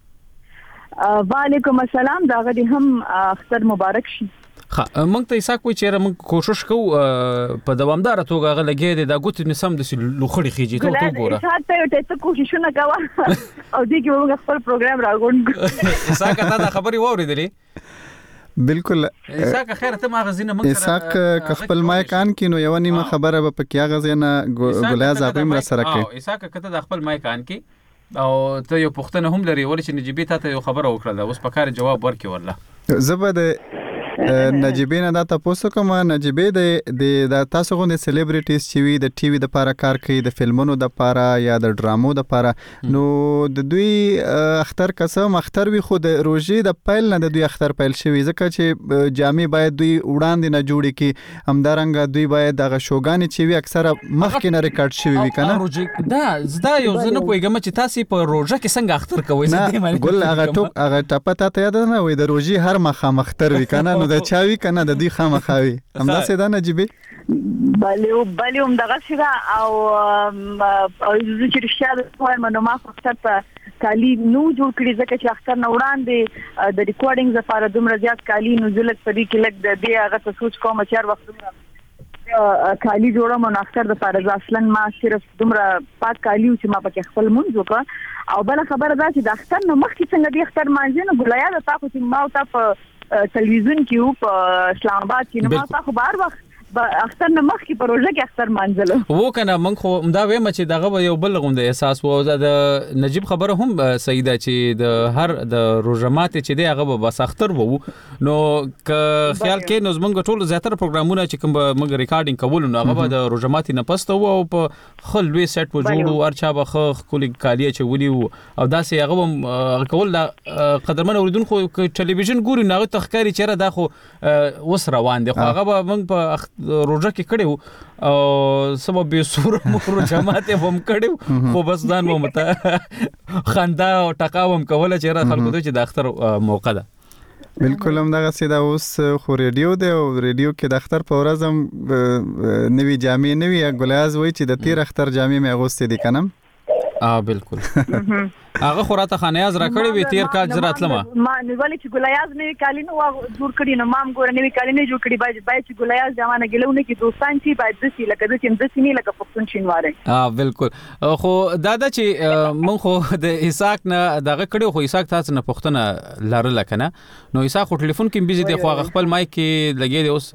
Speaker 7: وعلیکم السلام دا غدي هم اختر مبارک شي.
Speaker 1: خا موږ ته ایسا کوی چیرې موږ کوشش کوو په دوامدار توګه غلګې د دغوت نسم د لوخړی خيجي ته تو ګوره
Speaker 7: ساته ته ته کوششونه کوه او دې کې موږ خپل پروګرام راغونډ
Speaker 1: ایسا کته دا خبري وورېدلې
Speaker 2: بالکل
Speaker 1: ایسا که خیر ته ما غزینه موږ
Speaker 2: ایسا خپل مایک ان کینو یو نیمه خبره به پکیا غزینه ګلاز اپم را سره کوي
Speaker 1: ایسا که کته د خپل مایک ان کی او ته یو پښتنه هم لري ول چې نجيبي ته یو خبره وکړه اوس په کار جواب ورکړي والله
Speaker 2: زبد نجيبي نه دا تاسو کوم نجيبي د تاسو غوښنه سلیبریټیز چې وي د ټي وي د لپاره کار کوي د فلمونو د لپاره یا د ډرامو د لپاره نو د دوی اختر قسم اختر وي خو د روزي د پایل نه د دوی اختر پایل شوی ځکه چې جامع باید دوی وړاندې نه جوړي کی همدارنګه دوی باید د شوګانی چې وي اکثره مخکې نه ریکارډ شوی وي کنه
Speaker 1: روزي دا زدا یو زنه پویګم چې تاسو په روزه کې څنګه اختر کوئ
Speaker 2: نه ګل هغه ټوک هغه ټپه ته یاد نه وي د روزي هر مخه مختر وي کنه د چاوي کنه د دې خامخاوي همدا سیدا نجيبي
Speaker 7: بلیو بلیو دغه شګه او او چې رښتیا د کومه منو ما فقط کالی نو جوړ کړی ځکه چې اختر نه وړاندې د ریکارډینګ لپاره دومره زیات کالی نو ځلک پدې کې لګ د دې هغه ته سوچ کوم چې هر وخت کالی جوړم نو اختر د لپاره اصلا ما صرف دومره پاک کالی چې ما پکې خپل مونږ وکړ او بل خبره دا چې د اختر نو مخکې څنګه د اختر مانځنه ګلیا د تاسو چې ما او تاسو ټلویزیون کې په اسلام آباد کې نو ما تاسو بار وخت اختر نه مخکې پروژه کې اختر مانځل
Speaker 1: وو کنه من خو دا وایم چې دغه یو بل غونډه احساس وو د نجيب خبره هم صحیح ده چې د هر د روزمات چې دی هغه بس اختر وو نو ک خیال کې نو زمونږ ټول زیاتره پروګرامونه چې کوم موږ ریکارډینګ کول نو هغه د روزمات نه پسته وو او په خلوي سیټ په جوړو ارچا بخ کولی کالیه چې ودی او دا سه هغه کول قدرمن اوریدونکو ټلویزیون ګوري نو تخکاری چیرې دا خو وس روان دي خو هغه موږ په روزه کې کړو او سبب به سور مخرو جماعت هم کړو خو بس ځان مو مت خندا او ټکاوم کوله چې را خلکو ته چې د اختر موقع ده
Speaker 2: بالکل هم دغه سیده اوس خو ریډیو دی او ریډیو کې د اختر په ورځ هم نوی جامع نوی ګلاز وای چې د تیر اختر جامع مې اغوستې دي کنم
Speaker 1: اه بالکل هغه خوراته خانیاز را کړی وی تیر کال زرات لمه
Speaker 7: ما نیولې چې ګلایاز نه کالینو وا جوړ کړی نو مام ګور نه کالینو جوړ کړی باید باید چې ګلایاز ځمانه ګلونه کې دوستان چې باید د سی لکه د چې د سینې لکه پښتون شینواره
Speaker 1: اه بالکل خو دادا چې مون خو د اساق نه دغه کړی خو اساق تاسو نه پښتنه لاره لکنه نو اساق خو ټلیفون کې بيزي دی خو خپل مایک کې لګي دی اوس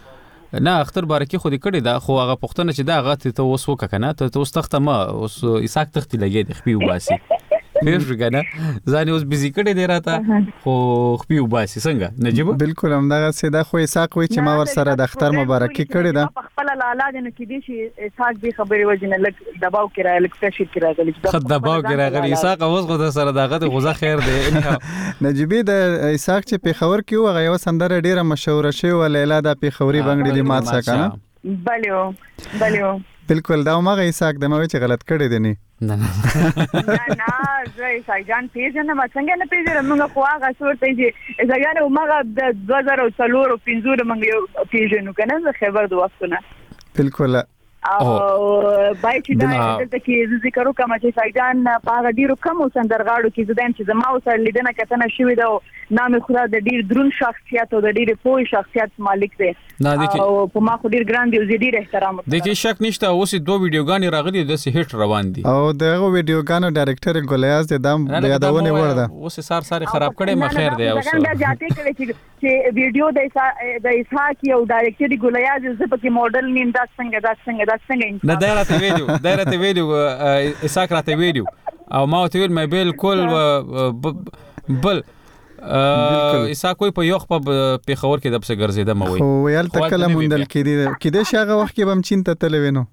Speaker 1: نه اختر بارکی خو دې کړی دا خو هغه پښتنه چې دا هغه ته اوس وک کنه ته اوس تخته ما اوس اساق تختی لګي دی خپل وباسي پیر کنه ځان اوس بيزي کړی دی راته خو خپل وباسي څنګه نجيب
Speaker 2: بالکل هم دا سیده خو اساق وي چې ما ور سره د اختر مبارکي کړی دا
Speaker 7: خپل لاله دې کې دي چې اساق به خبري وجنه لګ دباو کړه لګ تشي کړه غلي
Speaker 1: خد دباو کړه غلي اساق اوس خو سره دغه غوزه خیر دی
Speaker 2: نجيبي د اساق چې په خبر کې وغه یو سندره ډیره مشهور شوی ولیلا د پیښوري بنگړي دی مات سکنه
Speaker 7: بلیو بلیو
Speaker 2: بالکل دا مغه اساق د مې چې غلط کړی دی نه
Speaker 1: نه نه
Speaker 7: نه زه سایجان پیژنم څنګه نه پیژنم موږ خو هغه صورت چې زګانه موږ د دوه زره څلور او پنځه موږ پیژنو کنه زه خبر د وختونه
Speaker 2: بالکل
Speaker 7: او بای چې دا د کې ذکر وکم چې سایجان په هغه ډیرو کم سندرغاړو کې زدان چې زما سره لیدنه کتنه شوې ده نام خدا د ډیر درون شخصیت او د ډیر پوه شخصیت مالک دی او په ما خو ډیر ګراند دی ډیر احترام
Speaker 1: د کې شک نشته اوس دوه ویډیوګانې راغلي د سه هټ روان دي
Speaker 2: او دغه ویډیوګانو ډایرکټر ګلیاز د دم یادونه ورده
Speaker 1: اوس سار ساري خراب کړي مخیر دی اوس
Speaker 7: دا جاته کړي چې ویډیو د د اسحاق یو ډایرکټر ګلیاز زه پکې موډل نیم دا څنګه دا څنګه دا څنګه
Speaker 1: نه دایره ته ویډیو دایره ته ویډیو اسحاق راته ویډیو او ما ته ویل مې بالکل بل ایسا کوئی په یو خپ په خبر کې د پس ګرځیدا مې وای
Speaker 2: خو یال تکله مونډل کې دي کې د شاغه وخت کې بم چین ته تل وینو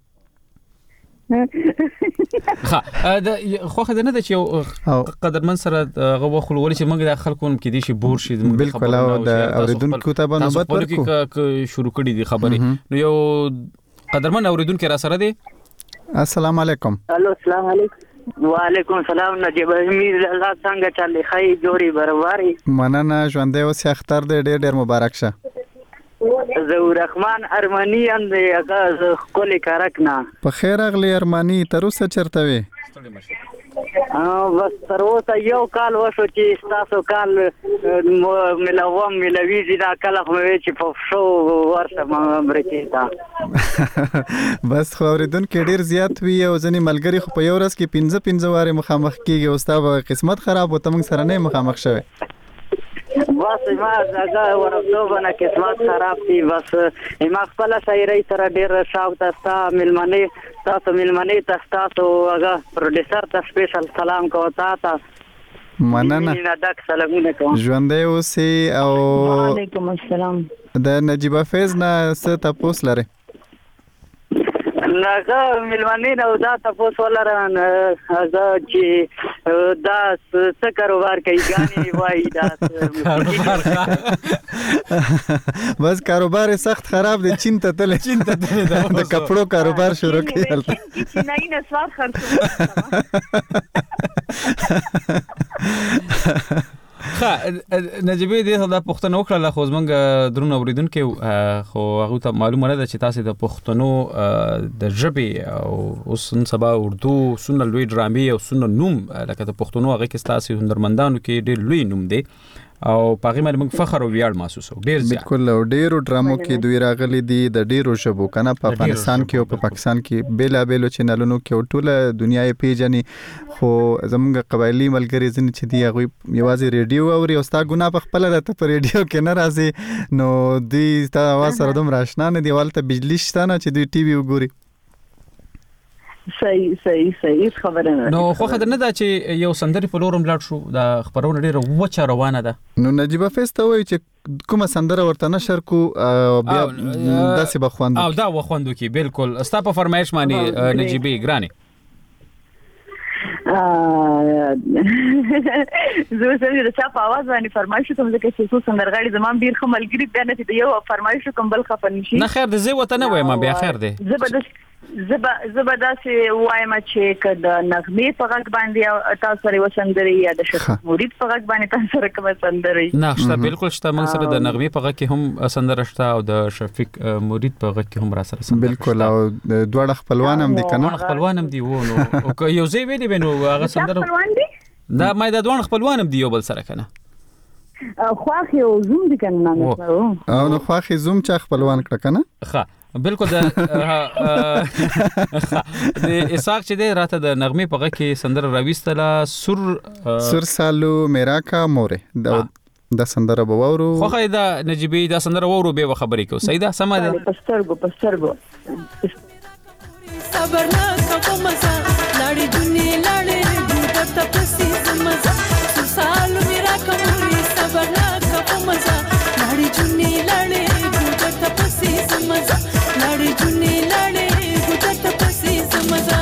Speaker 1: ها دا خو خدای نه د چې قدرمن سره غو خلول چې موږ د خلکو کې دي شي بور شي
Speaker 2: بالکل او د اوریدونکو ته به نوبت ورکو
Speaker 1: شروع کړي دي خبرې نو یو قدرمن اوریدونکو را سره دي
Speaker 2: السلام علیکم
Speaker 10: الو السلام علیکم وعلیکم السلام نجیب امیر الله څنګه چلې خای جوړي برابرۍ
Speaker 2: مننه ژوندې اوس اختر دې ډېر ډېر مبارک شه
Speaker 10: زو رحمان ارمانی اند هغه خپل کارکنا
Speaker 2: په خیر اغلی ارمانی تر اوسه چرته وي
Speaker 10: اه بس تر اوسه یو کال وشو چې تاسو کال ملوم ملوي دي دا کله خو چې په شو ورته امریکا تا
Speaker 2: بس خو اوریدون کې ډیر زیات وی او ځنی ملګری خو په یو ورځ کې پنځه پنځه واره مخامخ کیږي او ستا قسمت خراب وته موږ سره نه مخامخ شوه
Speaker 10: بس ما زګه ورته باندې قسمت خراب دي بس ما خپل شاعري سره ډیر شاو تاسو ملمنه تاسو ملمنه تاسو هغه پروډوسر ته سپیشل سلام کوتا تا
Speaker 2: مننه
Speaker 10: نه دک سلامونه کوم
Speaker 2: ژوندې اوسې او
Speaker 10: وعلیکم السلام
Speaker 2: د نجیب فیض نه ست تاسو لره
Speaker 10: ناګه ملمنه نو دا تاسو ولران هغه چې دا څه کاروبار کوي غاني وای دا
Speaker 2: بس کاروبار سخت خراب دي چین ته تل چین ته د کپړو کاروبار شروع کړل
Speaker 7: چې نه نه سواد خرڅو
Speaker 1: ها نجيبي دې دا پښتنو وکړه خو زمونږ درنو اوریدونکو خو هغه ته معلومه نه ده چې تاسو د پښتنو د ژبې او اوس سبا اردو سنن لوی ډرامې او سنن نوم لکه د پښتنو هغه کې تاسو هنرمندانو کې ډېر لوی نوم دی او پاغي باندې موږ فخر او ویاړ محسوسو ډېر زیات
Speaker 2: بالکل او ډېرو ډرامو کې دوی راغلي دي د ډېرو ژبو کنه په افغانستان کې او په پاکستان کې بیلا بیلو چینلونو کې ټوله دنیا یې پیژني خو زموږ قبایلی ملګری ځنې چې دی هغه یوازې ریډیو او ریوستا ګنا په خپل د په ریډیو کې نه راځي نو دوی تا आवाज سره دوم راشنا نه دیوالته بجلی شته نه چې دوی ټي وي وګوري
Speaker 7: صحیح صحیح صحیح خبره نه
Speaker 1: نو خو خدای نه دا چې یو سندري په لورم لاړ شو د خبرونه ډیره وچه روانه ده
Speaker 2: نو نجیب فیض ته وایي چې کومه سندره ورته نشر کو بیا داسې بخوندو
Speaker 1: او دا وخوندو کې بالکل ستا په فرمایش باندې نجیبي ګراني
Speaker 7: زه سره د چا په आवाज باندې فرمایش کوم ځکه چې څو سندرغاړي زمام ډیر خو ملګری بیا نه چې یو فرمایش کوم بل خپن شي
Speaker 1: نه خیر دې زه وته نه وایم بیا خیر دې
Speaker 7: زبردست زبا زبدا چې وایم چې کله نغمه په غږ باندې تاسو سره وسندري یا د شخص مرید په غږ باندې تاسو سره کوم سندري
Speaker 1: نه شته بالکل شته موږ سره د نغمه په غږ کې هم سندره شته او د شفیق مرید په غږ کې هم را سره سندره
Speaker 2: بالکل او دوړ خپلوان هم دي کنه
Speaker 1: خپلوان هم دي وونو او یو ځای ویلي بنو هغه سندره دا مې د دوړ خپلوان هم دي یو بل سره کنه
Speaker 7: خواخ یو زوم دي کنه نه
Speaker 2: او نو خواخ زوم چا خپلوان کړه کنه
Speaker 1: ښه بالکل د د اساق چې د راته د نغمه په غږ کې سندره راويستله سر
Speaker 2: سر سالو میرا کا موره د سندره بوورو
Speaker 1: خو خای دا نجيبي دا سندره وورو به خبرې کو سیدا سم ده
Speaker 7: پسترګو پسترګو
Speaker 11: صبر نه کوم مزه لاړې دني لاړې ګوت ته پسې مزه سر سالو میرا کا موره صبر نه کوم مزه لاړې دني لاړې ګوت ته پسې مزه لاړې جونې لاړې ګوت ته پسې مزه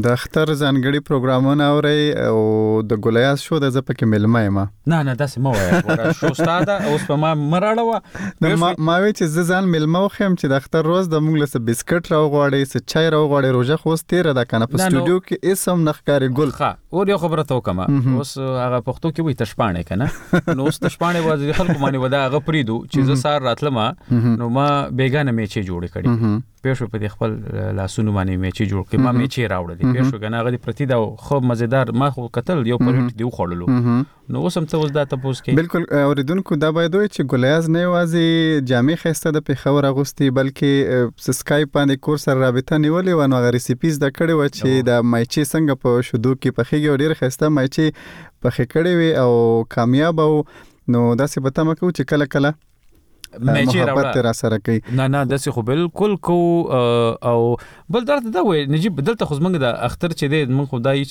Speaker 2: د اختر ځانګړي پروګرامونه اوري او د ګولیاس شو د زپکه ملمه ما
Speaker 1: نه نه داسې مو وای ورا شو ستاده اوس په ما مراړه
Speaker 2: ما ما وی چې ځان ملمه خم چې د اختر روز د مونږ له بسکټ راو غواړي س چای راو غواړي روزه خو ستیره د کنه په سټوډیو کې اسم نخکاری ګل
Speaker 1: ښه اور یو خبره تو کما اوس هغه پښتو کې وي تشپانه کنه نو اوس تشپانه وځي خلکو باندې ودا هغه پریدو چې ز سار راتلما نو ما بیگانه میچې جوړ کړي پېښو په خپل لاسونو باندې میچې جوړ کړي ما میچې راوړل پېښو کنه هغه پرتی دا خو مزیدار ما خو قتل یو پرټ دی خوړلو نو اوس هم څه وځ دا تاسو کې
Speaker 2: بالکل اوریدونکو دا باید وي چې ګولیاز نه وازي جامع خسته د پیښور اغوستي بلکې سکایپ باندې کور سره رابطه نیولې و نو غو ریسیپیز د کړي و چې د مایچې څنګه په شودو کې پخېږي ډیر خسته مایچې پخې کړي وي او کامیاب او نو داسې به تمه کوو چې کله کله
Speaker 1: میچې
Speaker 2: راوړه را سره کوي
Speaker 1: نه نه داسې خو بالکل کو او بل درته دا وای نجيب بدلته خو زمنګ د اختر چې دی من خدای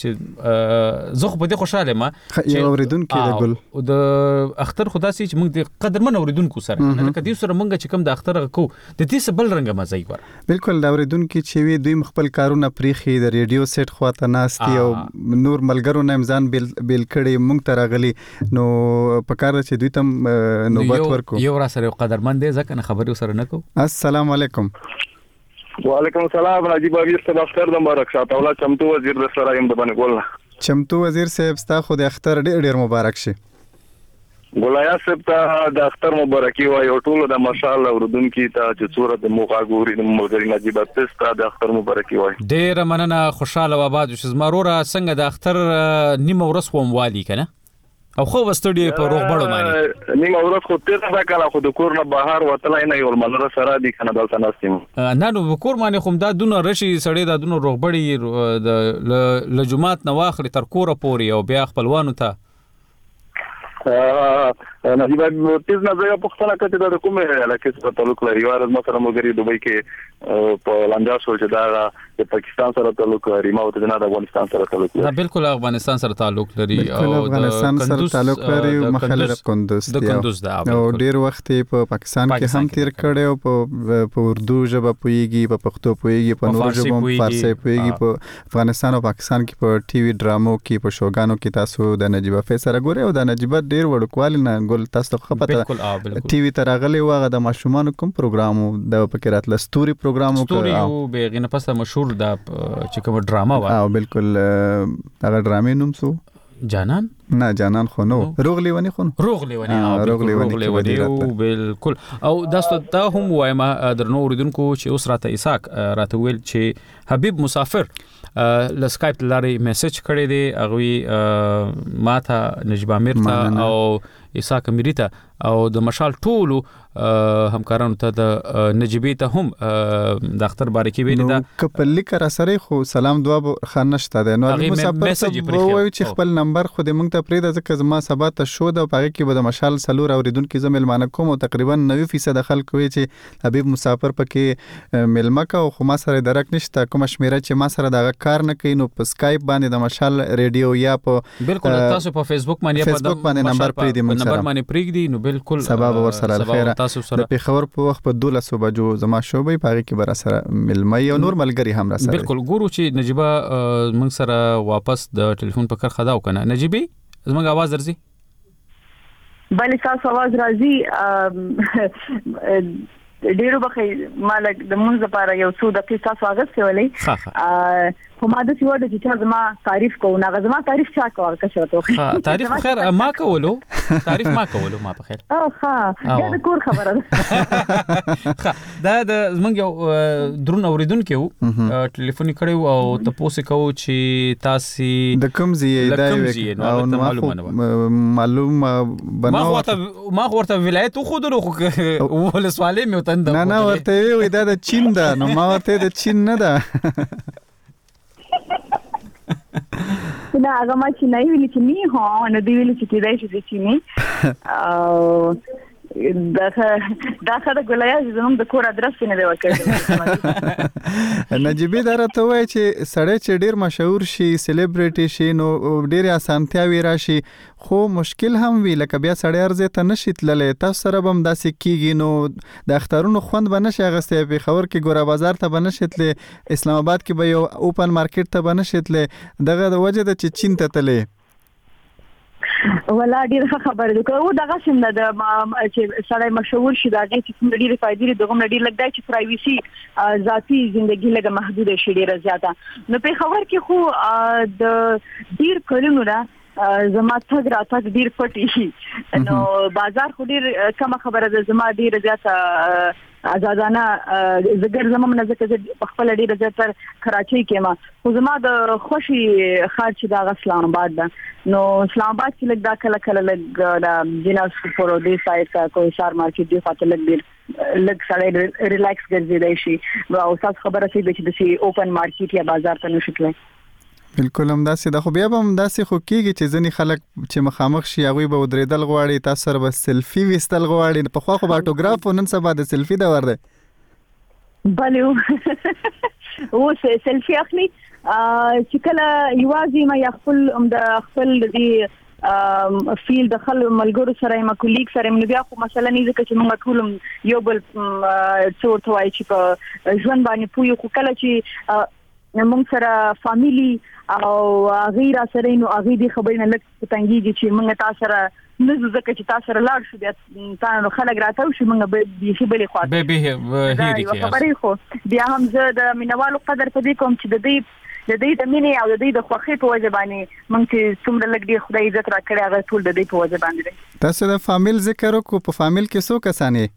Speaker 1: چې زه خو په دې خوشاله ما
Speaker 2: چې اوریدونکو د ګل
Speaker 1: او د اختر خدا سي چې موږ د قدرمن اوریدونکو سره نه کدي سره موږ چې کوم د اختر کو د دې سبل رنګ مزای ور
Speaker 2: بالکل د اوریدونکو چې وی دوی خپل کارونه پریخي د ریډیو سیټ خواته ناستي او نور ملګرو نه امزان بیل بیل کړي موږ ترغلي نو په کار چې دوی تم نوبت ورکو
Speaker 1: یو را سره قدرمن دې ځکه خبرې سره نکو
Speaker 2: السلام علیکم
Speaker 12: وعلیکم السلام نجیب ابي ستاسو اختر د مبارک شه تولا چمتو وزیر د سره يم د باندې ګول
Speaker 2: چمتو وزیر صاحب ستا خو د اختر ډېر ډېر مبارک شه
Speaker 12: ګولایا صاحب ته د اختر مبارکي وایو ټول د ماشاءالله اوردونکو ته چې صورت د موغا ګوري د ملګری نجیب ته د اختر مبارکي وایو
Speaker 1: ډېر مننه خوشاله و آباد شې زمرورا څنګه د اختر نیمه ورځ کوم والی کنه او خو وستړي په روغبړو باندې
Speaker 12: نیمه ورځ خو تیر دا کله خو د کور نه بهر وتلای نه یو منره سره دي کنه دلته ناستیم
Speaker 1: نه نو کور باندې خو دا دونه رشي سړی دا دونه روغبړي د لجمات نه واخلي تر کوره پوري او بیا خپلوانو ته
Speaker 12: نجیب تیز نه زه په خپل کې د کومه علاقې سره تعلق لري او راز مثلا مګری دوبۍ کې په لانجا سول چې دا د پاکستان سره تعلق لري ما ته نه د افغانستان سره تعلق لري
Speaker 1: دا بالکل افغانستان سره تعلق لري
Speaker 2: او د افغانستان سره تعلق لري او مخالف کندوز
Speaker 1: د کندوز دا
Speaker 2: او ډیر وخت په پاکستان کې هم تیر کړي او په په اردو ژبه پويږي په پښتو پويږي په نورو ژبو فارسی پويږي په افغانستان او پاکستان کې په ټي وي ډرامو کې په شوګانو کې تاسو د نجیب فیصله ګوري او د نجیب ډیر وړوکوال نه ګل تاسو خو پته ټي وي ترغلي واغه د ماشومان کوم پروګرامو د فکرات لستوري پروګرامو
Speaker 1: ستوري او به غنه پسته مشهور د چې کوم ډراما و
Speaker 2: او بالکل هغه ډرامې نوم سو
Speaker 1: جانان
Speaker 2: نه جانان خو نو روغلی ونی خو
Speaker 1: روغلی ونی روغلی ونی بالکل او داستو دا هم وایم درنو اوریدونکو چې اوس راته اساق راته ویل چې حبیب مسافر ل سکایپ لاري میسج کړی دی هغه ماته نجیب امیر ته او اساق امیر ته او د مشال ټولو همکارانو ته د نجیبی ته هم د اختر باریکی ویل دا
Speaker 2: کپلی کرا سره خو سلام دعا خانشته ده نو مسافر ته وایي چې خپل نمبر خو د مونږ ته پرې د ځکه زما سبا ته شو د پاره کې به د مشال سلور اوریدونکو زمل مان کوم او تقریبا نوي فیصد خلک وي چې حبیب مسافر پکې ملمکه او خو ما سره درک نشته کوم شمیره چې ما سره د کار نه کین او په سکایپ باندې د مشال ریډیو یا په
Speaker 1: بالکل تاسو په فیسبوک باندې
Speaker 2: په فیسبوک باندې نمبر پرې دی
Speaker 1: مونږ نمبر باندې پرې دی نو بالکل
Speaker 2: سبب ور سره الخير د پیښور په وخت په دولسو بجو زما شوبې پاره کې بر سره ملمي او نور ملګری هم را سره
Speaker 1: بالکل ګورو چې نجيبه موږ سره واپس د ټلیفون په کار خداو کنه نجيبي زموږ आवाज درځي
Speaker 7: بلې تاسو आवाज راځي ډیرو بخې مالک د مونږ لپاره یو څو دقیقې تاسو اغستې ولې خو ما د څه وړه چې زما تعریف کوو نه زما تعریف چا کوو که څه وته
Speaker 1: ها تعریف خیر ما کولو تعریف ما کولو ما په خیر
Speaker 7: او ها دا د کور خبره ده
Speaker 1: ها دا د زمونږ یو درون اوریدونکو ټلیفون کړو او تاسو کوو چې تاسو
Speaker 2: د کوم ځای دا او معلومه بنو
Speaker 1: ما ورته ولایت خو درو ول سوالې مې وتند
Speaker 2: نه نه ورته وی دا د چین ده نو ما ورته د چین نه ده
Speaker 7: نه هغه ما چې نه ویل چې نه هو نه دی ویل چې کېدای شي چې نه او دا دا خدای ګولای زموږ د کور ادرس نه دی ورکړی.
Speaker 2: نجيبي دا راته وایي چې سړی چې ډیر مشهور شي سلیبریټي شي نو ډیر اسانتیاوي راشي خو مشکل هم وی لکه بیا سړی ارزه ته نشي تللی. تاسو سره به هم داسې کیږي نو د اخترونو خوند به نشي اغستې. په خبر کې ګوره بازار ته به نشي تللی، اسلام آباد کې به یو اوپن مارکیټ ته به نشي تللی. دغه د وجه د چې چین ته تللی
Speaker 7: ولا ډیر خبره ده. او دغه څنګه د چې سړی مشهور شي دا چې کوم ډیر فائدې لري دغه ډیر لګدای چې پرایویسي ذاتی ژوندۍ لګه محدود شي ډیر زیاته. نو په خبر کې خو د ډیر کلونو را زما څنګه راته ډیر پټی شي نو بازار خو ډیر کم خبره ده. زما ډیر زیاته آزادانه زګر زما منځ کې په خپل ډیر زیاتر کراچۍ کې ما خو زما د خوشي خارج د اسلام آباد ده. نو اسلام آباد کې لګ دا کله کله لګ د جناس پورو دی سایت کا کوئی شار مارکیټ دی فاته لګ ډیر لګ سړی ریلیکس ګرځیدای شي او تاسو خبره شي چې د اوپن مارکیټ یا بازار ته نشټلای.
Speaker 2: بالکل هم داسې د خو بیا هم داسې خو کېږي چې ځنې خلک چې مخامخ شي هغوی به ودرېدل غواړي، تاسو سره به سلفي ویستل غواړي. پخوا خو به اټوګراف و، نن سبا د سلفي دور دی.
Speaker 7: بله و سلفي اخلي چې کله یوازې ما یا خپل د خپل دې فیل د خل ملګرو سره ما کولیګ سره نو بیا خو مثلا نه ځکه چې موږ ټول یو بل څور توای چې په ژوند باندې پوي خو کله چې موږ سره فاميلي او غیر سره نو هغه دي خبرې نه لږ تنګيږي چې موږ تاسو سره نه ځکه چې تاسو سره لاړ شو بیا تاسو خلک راته شو موږ به به بلې خواته
Speaker 1: به به هېری کې
Speaker 7: خبرې خو بیا هم زه د مینوالو قدر پدې کوم چې د دې د دې د مینې او د دې د خوښۍ په وجه باندې موږ چې څومره لږ دی خدای عزت راکړي هغه ټول د دې په وجه باندې.
Speaker 2: تاسو د فامیل ذکر وکړو، په فامیل کې څو کسان یې؟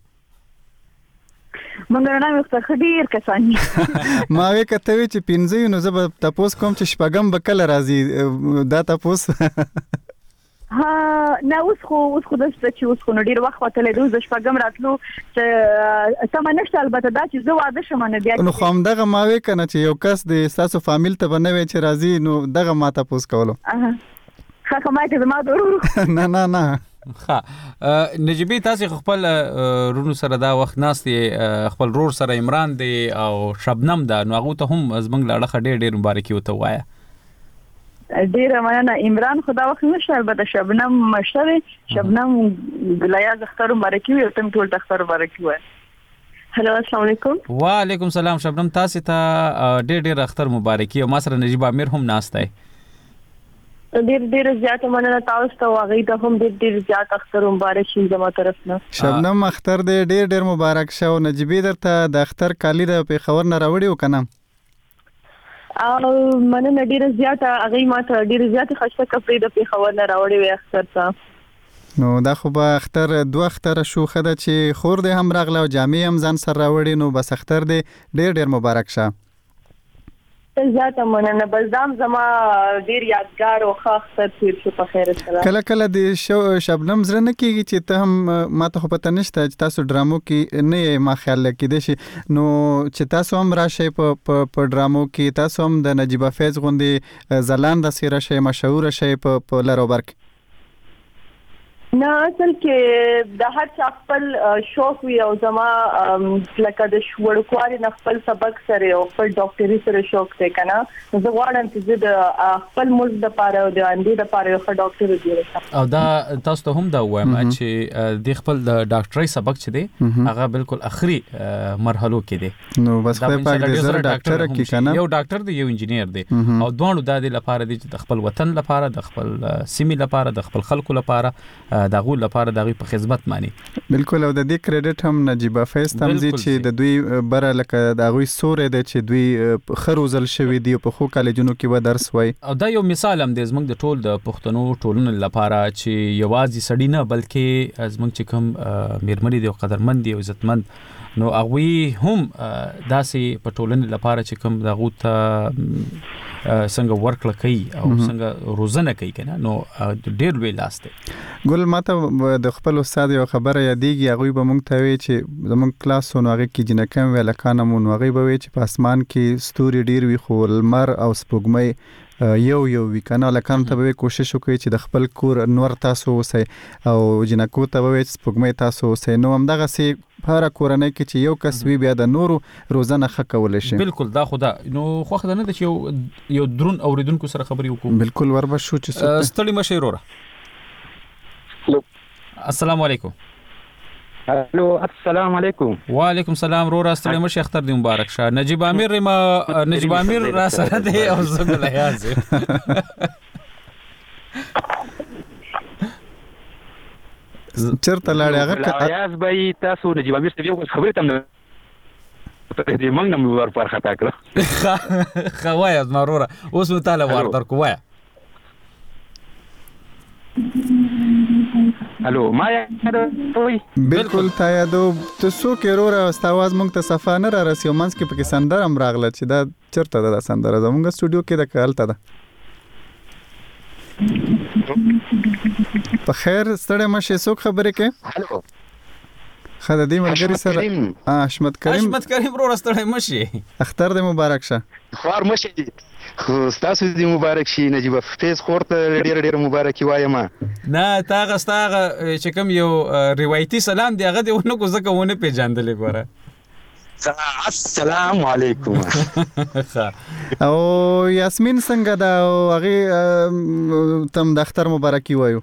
Speaker 7: مونږ نه یو څه ډیر کسان
Speaker 2: ما وی کته وی چې پینځه نو زه به تاسو کوم چې شپږم به کله راځي دا تاسو
Speaker 7: ها نه اوس خو اوس خو د چې اوس خو ډیر وخت وتلې د شپږم راتلو چې تم نشته البته دا چې زه واده شم نه بیا
Speaker 2: نو خو هم دغه ما وی کنه چې یو کس د تاسو فامیل ته بنوي چې راځي نو دغه ما تاسو کولو
Speaker 7: اها ښه ماته زما ضرور
Speaker 2: نه نه نه
Speaker 1: ها نجيبي تاسو خپل رونو سره دا وخت ناستي خپل رور سره عمران دی او شبنم دا نو هغه ته هم زمنګ لاړه ډېر ډېر مبارکي وته وایا.
Speaker 7: ډېر مننه عمران خدا وخت نشه البته شبنم مشره شبنم ګلیا زختر مبارکي او تم ټول تختر مبارکي وای. هلو السلام علیکم.
Speaker 1: وعلیکم السلام شبنم تاسو ته ډېر ډېر اختر مبارکي او ما سره نجيب امیر هم ناشته.
Speaker 5: ډیر ډیر زیات مننه تاسو ته واغې ته هم ډیر ډیر زیات اختر مبارک شي زما طرف نه.
Speaker 2: شبنم اختر دې ډیر ډیر مبارک شه او نجيبي درته د اختر کالی د په خبر نه راوړی وکنه.
Speaker 5: او مننه ډیر زیات هغه ما ته ډیر زیات خشته کپړې د په خبر نه راوړی وي اختر ته.
Speaker 2: نو دا خو به اختر دوه اختر شو خده چې خور دې هم راغله او جامې هم ځان سره راوړی نو بس اختر دې ډیر ډیر مبارک شه.
Speaker 5: زیاته مننه بل دام زما ډیر یادګار او خاصه تیر شو په خیر سره.
Speaker 2: کله کله د شبنم زره نه کیږي چې ته هم ماته خو پته نشته چې تاسو ډرامو کې نه ما خیال لکې شي نو چې تاسو هم راشي په په ډرامو کې تاسو هم د نجيب فیض غوندي زلان د سیره شي مشهور شي په لروبرک.
Speaker 5: نه اصل کې د هر چا خپل شوق وي او زما لکه د شوړکواري نه خپل سبق سره او خپل ډاکټري سره شوق دی کنه زه غواړم چې زه د خپل ملک د پاره او د اندې د پاره یو ډاکټر جوړ کړم.
Speaker 1: او دا تاسو ته هم دا وایم چې د خپل د ډاکټري سبق چې دی هغه بالکل اخري مرحلو کې دی.
Speaker 2: نو بس په پاک د زړه ډاکټر کې کنه
Speaker 1: یو ډاکټر دی یو انجینیر دی او دوه د دې لپاره دی چې د خپل وطن لپاره د خپل سیمې لپاره د خپل خلکو لپاره دا غو لپاره دغه په خدمت مانی.
Speaker 2: بالکل او د دې کریډټ هم نجيب فیض تمزي چې د دوی بره لکه د غوي سورې د چې دوی خروزل شوی دی په خو کالجونو کې و درس وای.
Speaker 1: او دا یو مثال هم د زمنګ د ټول د پښتنو ټولنې لپاره چې یوازې سړی نه بلکې زمنګ چې کوم میرمنې دی او قدرمن دی او عزتمند نو هغه هم داسې په ټولنې لپاره چې کوم دغه ته څنګه ورکړه کوي او څنګه روزنه کوي کنه نو ډېر لوی لاس دی.
Speaker 2: ګل ماته د خپل استاد یو خبره یادېږي هغه به مونږ ته وی چې زمونږ کلاس ونه هغه کې جنکم ویل کانه مون هغه به وی چې په اسمان کې ستوري ډیر وي خو لمر او سپوږمۍ یو یو وی کنه لکه ته به کوشش وکړي چې د خپل کور نور تاسو اوسئ او جنکو ته به سپوږمۍ تاسو اوسئ نو همدغه سي هر کورنۍ کې چې یو کس وی بیا د نورو روزانه ښه کول شي.
Speaker 1: بالکل دا خدا نو خوخه نه د چې یو درون اوریدونکو سره خبرې وکړو.
Speaker 2: بالکل وربه شو چې
Speaker 1: ستړي مشه وروره. السلام علیکم.
Speaker 13: الو السلام علیکم.
Speaker 1: وعلیکم السلام رورا ستړي مشه اختر دی مبارک شه. نجیب امیر ما نجیب امیر را سره دی او زګ لیاز
Speaker 2: چرته لاړ هغه
Speaker 13: لیاز به تاسو نجیب امیر ته یو خبرې تم ته دې موږ نه ور پر خطا کړ
Speaker 1: خوایا ما رورا اوس متاله ور در کوه.
Speaker 13: الو ما یادوي
Speaker 2: بالکل تا یادو ته سو کې رورا استاواز مونږ ته صفه نه را رسیو منځ کې پکې سندر هم راغله چې دا چرته ده سندر زمونږ سټوډیو کې د کالته ده. په خیر ستړي مشه څوک خبرې کې؟
Speaker 13: الو
Speaker 2: خدای دې ملګری سره احمد کریم
Speaker 1: احمد کریم رورا ستړي مشه
Speaker 2: اختر دې مبارک شه.
Speaker 13: خور مشه دي خو تاسو دې مبارک شي نجیب فیس خورته ډیر ډیر مبارک وایم.
Speaker 1: نه تاغه ستاغه چې کوم یو روایتي سلام دی هغه دی ونه کو زکه ونه پیژاندلې ګوره.
Speaker 13: السلام علیکم.
Speaker 2: او یاسمین څنګه دا هغه تم د اختر مبارکي وایو.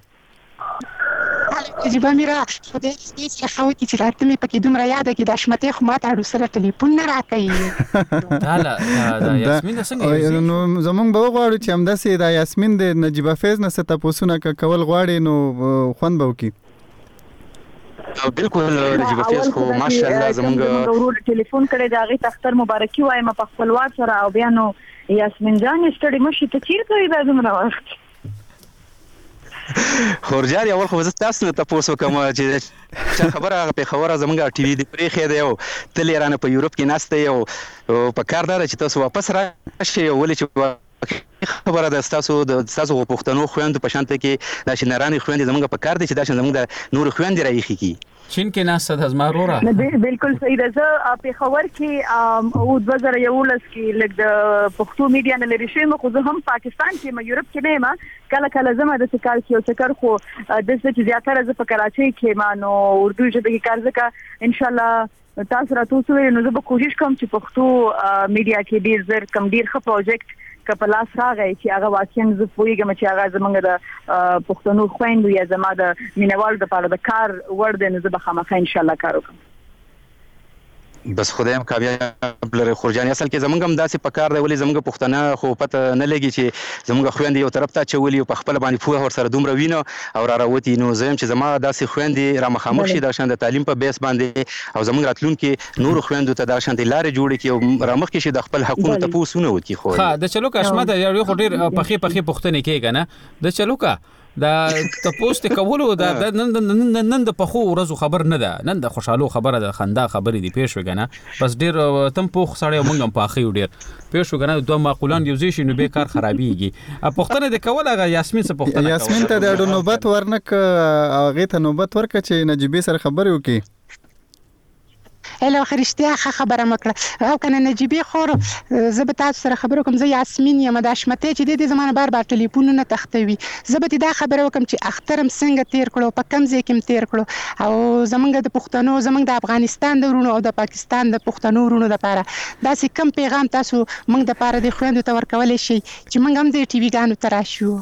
Speaker 14: نجیب امیر خدای دې چې خوتی چې راته مې پکې دومره یاد کې د شمته خو ماته اړو سره ټلیفون نه راکې.
Speaker 1: دا دا یاسمین څنګه
Speaker 2: نو زمونږ به غواړو چې همداسې دا یاسمین د نجیب فیض نه ست تاسو نه کول غواړي نو خوان به وکي.
Speaker 13: بالکل نجیب فیض خو ماشاءالله زمونږ
Speaker 7: ورور ټلیفون کړی دا غي اختر مبارکي وایم په خپل وار سره او بیا نو یاسمین جان ستړي مشي ته چیر کوي دا زموږ وخت.
Speaker 13: خورجار اول خو زه تاسو نه تاسو کوم چې خبره په خبره زمونږ ټي وي دی پرې خې دی او تل ایران په یورپ کې ناشته یو په کار دار چې تاسو واپس راشئ ولې چې خبره د تاسو د تاسو پښتنو خويند په شانته کې د شنراني خويند زمونږ په کار دي چې دا زمونږ د نور خويند رايخي کی
Speaker 1: چین کې ناسه د زمارورا
Speaker 7: بالکل صحیح ده. زه په خبر کې او د وزیر یولس کې لګ د پښتو میډیا نه لري شم خو زه هم پاکستان کې ما یورپ کې نه ما کله کله زما د کار کې او چکر خو د څه زیاتره ز په کراچۍ کې ما نو اردو ژبه کې کار زکه ان شاء الله تاسو راتوسو نو زه به کوشش کوم چې پښتو میډیا کې ډیر زر کم ډیر ښه پروجیکټ کپلاس راغی چې هغه واقعا زه پوهیږم چې هغه زمونږ د پښتنو خويندو یا زما د مینوال د پاره د کار ور دي نو زه به خامخا ان شاء الله کار وکم.
Speaker 13: بس خدایم کامیاب لري خورجان اصل کې زمونږ هم داسې پکار دی ولې زمونږ پښتنه خو پته نه لګي چې زمونږ خويندې یو طرف ته چولي او په خپل باندې پوهه ور سره دومره وینو او را راوتی نو زم چې زما داسې خويندې را مخامخ شي د شان د تعلیم په بیس باندې او زمونږ راتلونکو نور خويندو ته د شان د لارې جوړ کی او را مخ کې شي د خپل حقوقو ته پوسونه وتی خو
Speaker 1: ها د چلو کشمت یو خو ډیر پخې پخې پښتنې کېګا نه د چلو کا دا تاسو ته کولو دا نن نن د پخو ورځو خبر نه ده نن د خوشاله خبره د خندا خبرې دی پیښ وګنه بس ډیر تم پوخ سړی مونږ هم پاخې ډیر پیښ وګنه دوه معقولان یو ځای شي نو به کار خرابېږي ا پښتنه د کوله یاسمین څه پښتنه
Speaker 2: یاسمین ته د نوبت ورنک هغه ته نوبت ورک چې نجیبې سره خبرې وکي.
Speaker 14: الو خريشتیا خبره مکړه او کنه نجیبې خور زه به تاسو سره خبرو کوم. زه یاسمین یم د شمته چې د زمانه بار بار ټلیفون نه تختوي. زه به دا خبره وکم چې اخترم څنګه تیر کړو په کم ځای کې تیر کړو او زمونږ د پښتنو زمونږ د افغانستان د ورونو او د پاکستان د پښتنو ورونو لپاره دا سې کم پیغام تاسو موږ د لپاره د خويندو ته ورکول شي چې موږ هم د ټي وي ګانو تراشو.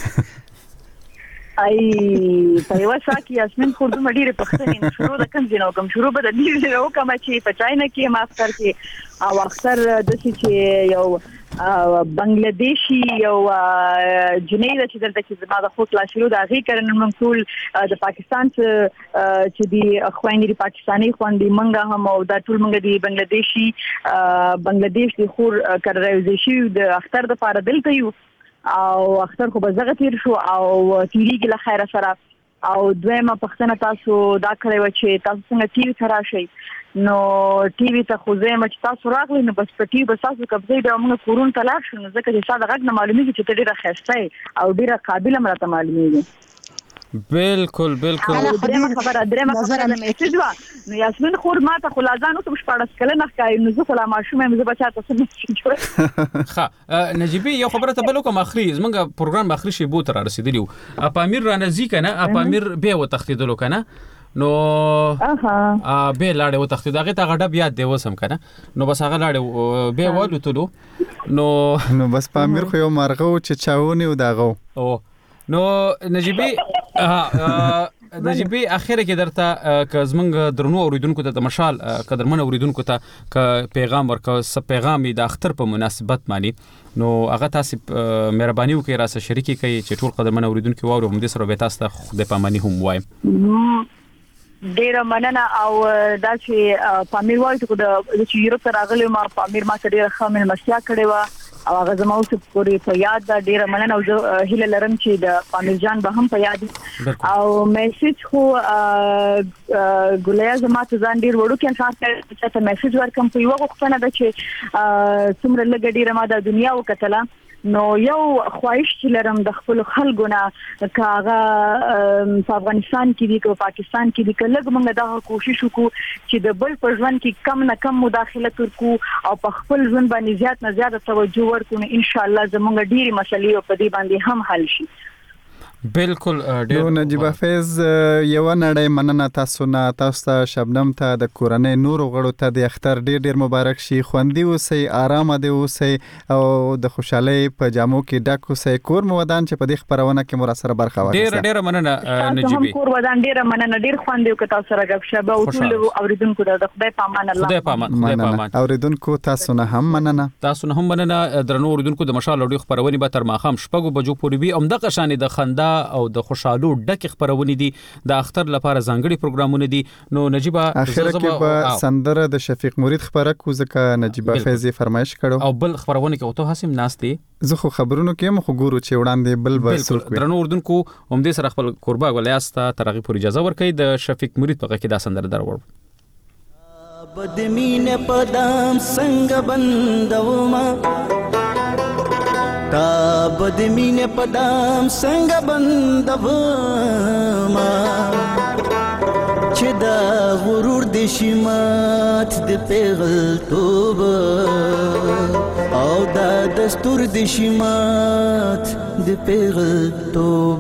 Speaker 7: ای په یو ساعت یاسمین خو د مډیره پښتنې شروع د کم جنو کوم شروع به د دې نو کوم چې په چاینا کې ماستر کې او اکثر د چې یو بنگلاديشي یو جنې چې دلته چې زما د خپل کلاس شروع د هغه کړن منقول د پاکستان چې دی خويندې پاکستاني خويندې منګه هم او د ټول منګه دی بنگلاديشي بنگلاديش د خور کړای شي د اختر د فار دلته یو او اختر خو بزغه تیر شو او تیریږي له خیره سره او دویمه پښتنه تاسو دا کړی و چې تاسو څنګه ټي وي ترا شي نو ټي وي ته خو زما چې تاسو راغلی نو بس په ټي وي بس تاسو قبضه د موږ کورون تلاش شو نو ځکه چې ساده غږ نه معلومیږي چې ډیره خسته او ډیره قابلیت مرته معلومیږي.
Speaker 1: بالکل بالکل
Speaker 7: درېمه خبره درېمه خبره د میسج وا نو یاسمین خور ما ته خلاصانو ته شپږ کله نه کای نو زه خلا ماشوم مې زه بچا ته میسج جوړ
Speaker 1: ښه نجيبي یو خبره ته بل کوم اخري زمونږ پروګرام اخري شی بو تر رسیدلی اپ امیر را نزدیک نه اپ امیر به و تختیدلو کنه نو اها به لاړې و تختید هغه ته غډب یاد دی وسم کنه نو بس هغه لاړې به ولو تلو نو
Speaker 2: نو بس په امیر خو یو مرغه چې چاونی و داغو
Speaker 1: او نو نجيبي نجيبي اخره کې درته ک زمنګ درنو اوریدونکو ته د مشال قدرمن اوریدونکو ته ک پیغام ورکو س پیغام د اختر په مناسبت مانی نو هغه تاسو مهرباني وکړئ راسه شریکي کوي چې ټول قدرمن اوریدونکو واورو هم د سره به تاسو ته د پامانی هم وایم
Speaker 7: ډیره مننه او دا چې پامیر وایي ته د چې یورپ راغلی ما پامیر ما ته ډیره ښه ملمستیا کړې و او هغه زموږ څخه پوری په یاد دا ډیره مننه او هیله لرم چې د پامیر جان به هم په یاد او میسج خو ګولیا زما ته ځان ډیر وړو کې انسان ته میسج ورکم په یو وختونه د چې څومره لګ ډیره ما د دنیا وکتله نو یو خواهش چې لرم د خپل خلکو نه کاغه په افغانستان کې دي او پاکستان کې دي کله موږ دا کوشش وکړو چې د بل په ژوند کې کم نه کم مداخله وکړو او په خپل ژوند باندې زیات نه زیات توجه ورکړو ان شاء الله زموږ ډیری مسلې په دې باندې هم حل شي
Speaker 1: بالکل ډیر
Speaker 2: نجيب حافظ یو نړۍ مننه تاسو نه تاسو ته شبنم ته د کورنۍ نور غړو ته د اختر ډیر ډیر مبارک شي خوندي اوسئ آرام دي اوسئ او د خوشحالي په جامو کې ډک اوسئ کور مو ودان چې په دې خبرونه کې مو را سره برخه واخیسته
Speaker 1: ډیر ډیر مننه نجيبي
Speaker 7: کور ودان ډیر مننه ډیر خوندي او تاسو سره غږ شبه او ټول اوریدونکو د خدای پامان الله
Speaker 1: خدای پامان خدای پامان
Speaker 2: اوریدونکو تاسو نه هم مننه
Speaker 1: تاسو نه هم مننه درنو اوریدونکو د مشال اوري خبرونه به تر ماخام شپږو بجو پورې وي ام د قشانې د خندا او د خوشحالو ډک خبرونه دي د اختر لپاره ځانګړي پروګرامونه دي نو نجيبه
Speaker 2: اخر کې به سندره د شفیق مرید خبره کو ځکه نجيب حافظ فرمایش کړو
Speaker 1: او بل خبرونه کې اوته حسیم ناشتي
Speaker 2: زه خو خبرونو کې مخ ګورو چې وړاندې بل بل
Speaker 1: درنو اردوونکو هم دې سره خپل قربا ولیاسته ترغه پر اجازه ورکړي د شفیق مرید په کې دا سندره درور
Speaker 15: بدمینه پدام څنګه بندوما تا بدمینه پدام څنګه بندوما چې دا غرور د شمات د پیغل توب او دا دستور د شمات د پیغل توب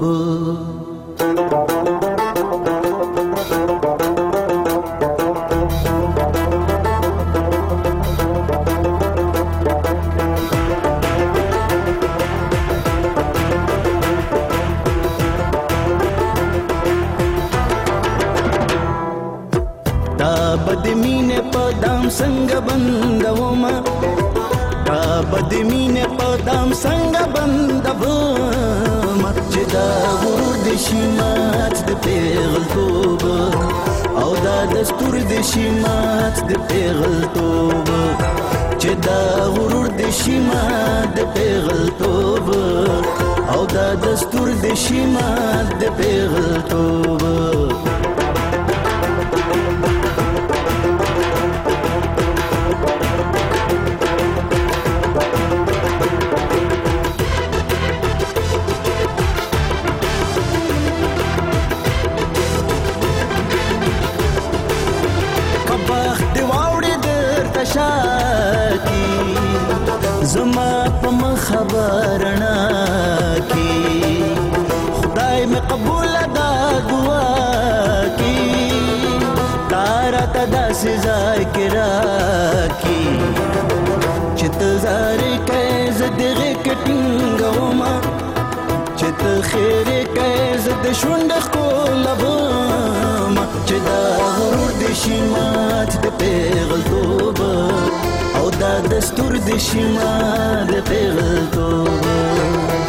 Speaker 15: بدمینه پدام څنګه بندوما تا بدمینه پدام څنګه بندوما چې دا غرور د شمات د پیغل توب او دا دستور د شمات د پیغل توب چې دا غرور د شمات د پیغل توب او دا دستور د شمات د پیغل توب زما په خبرنا کی خدای می قبول دا دعا کی تارا تدا سزا کرا کی چت زار کیز دغه کټنګوما چت خیر کیز د شوند کولوما چې دا غرور د شمات د پیغل توب او دا دستور د شمال د پیغل توب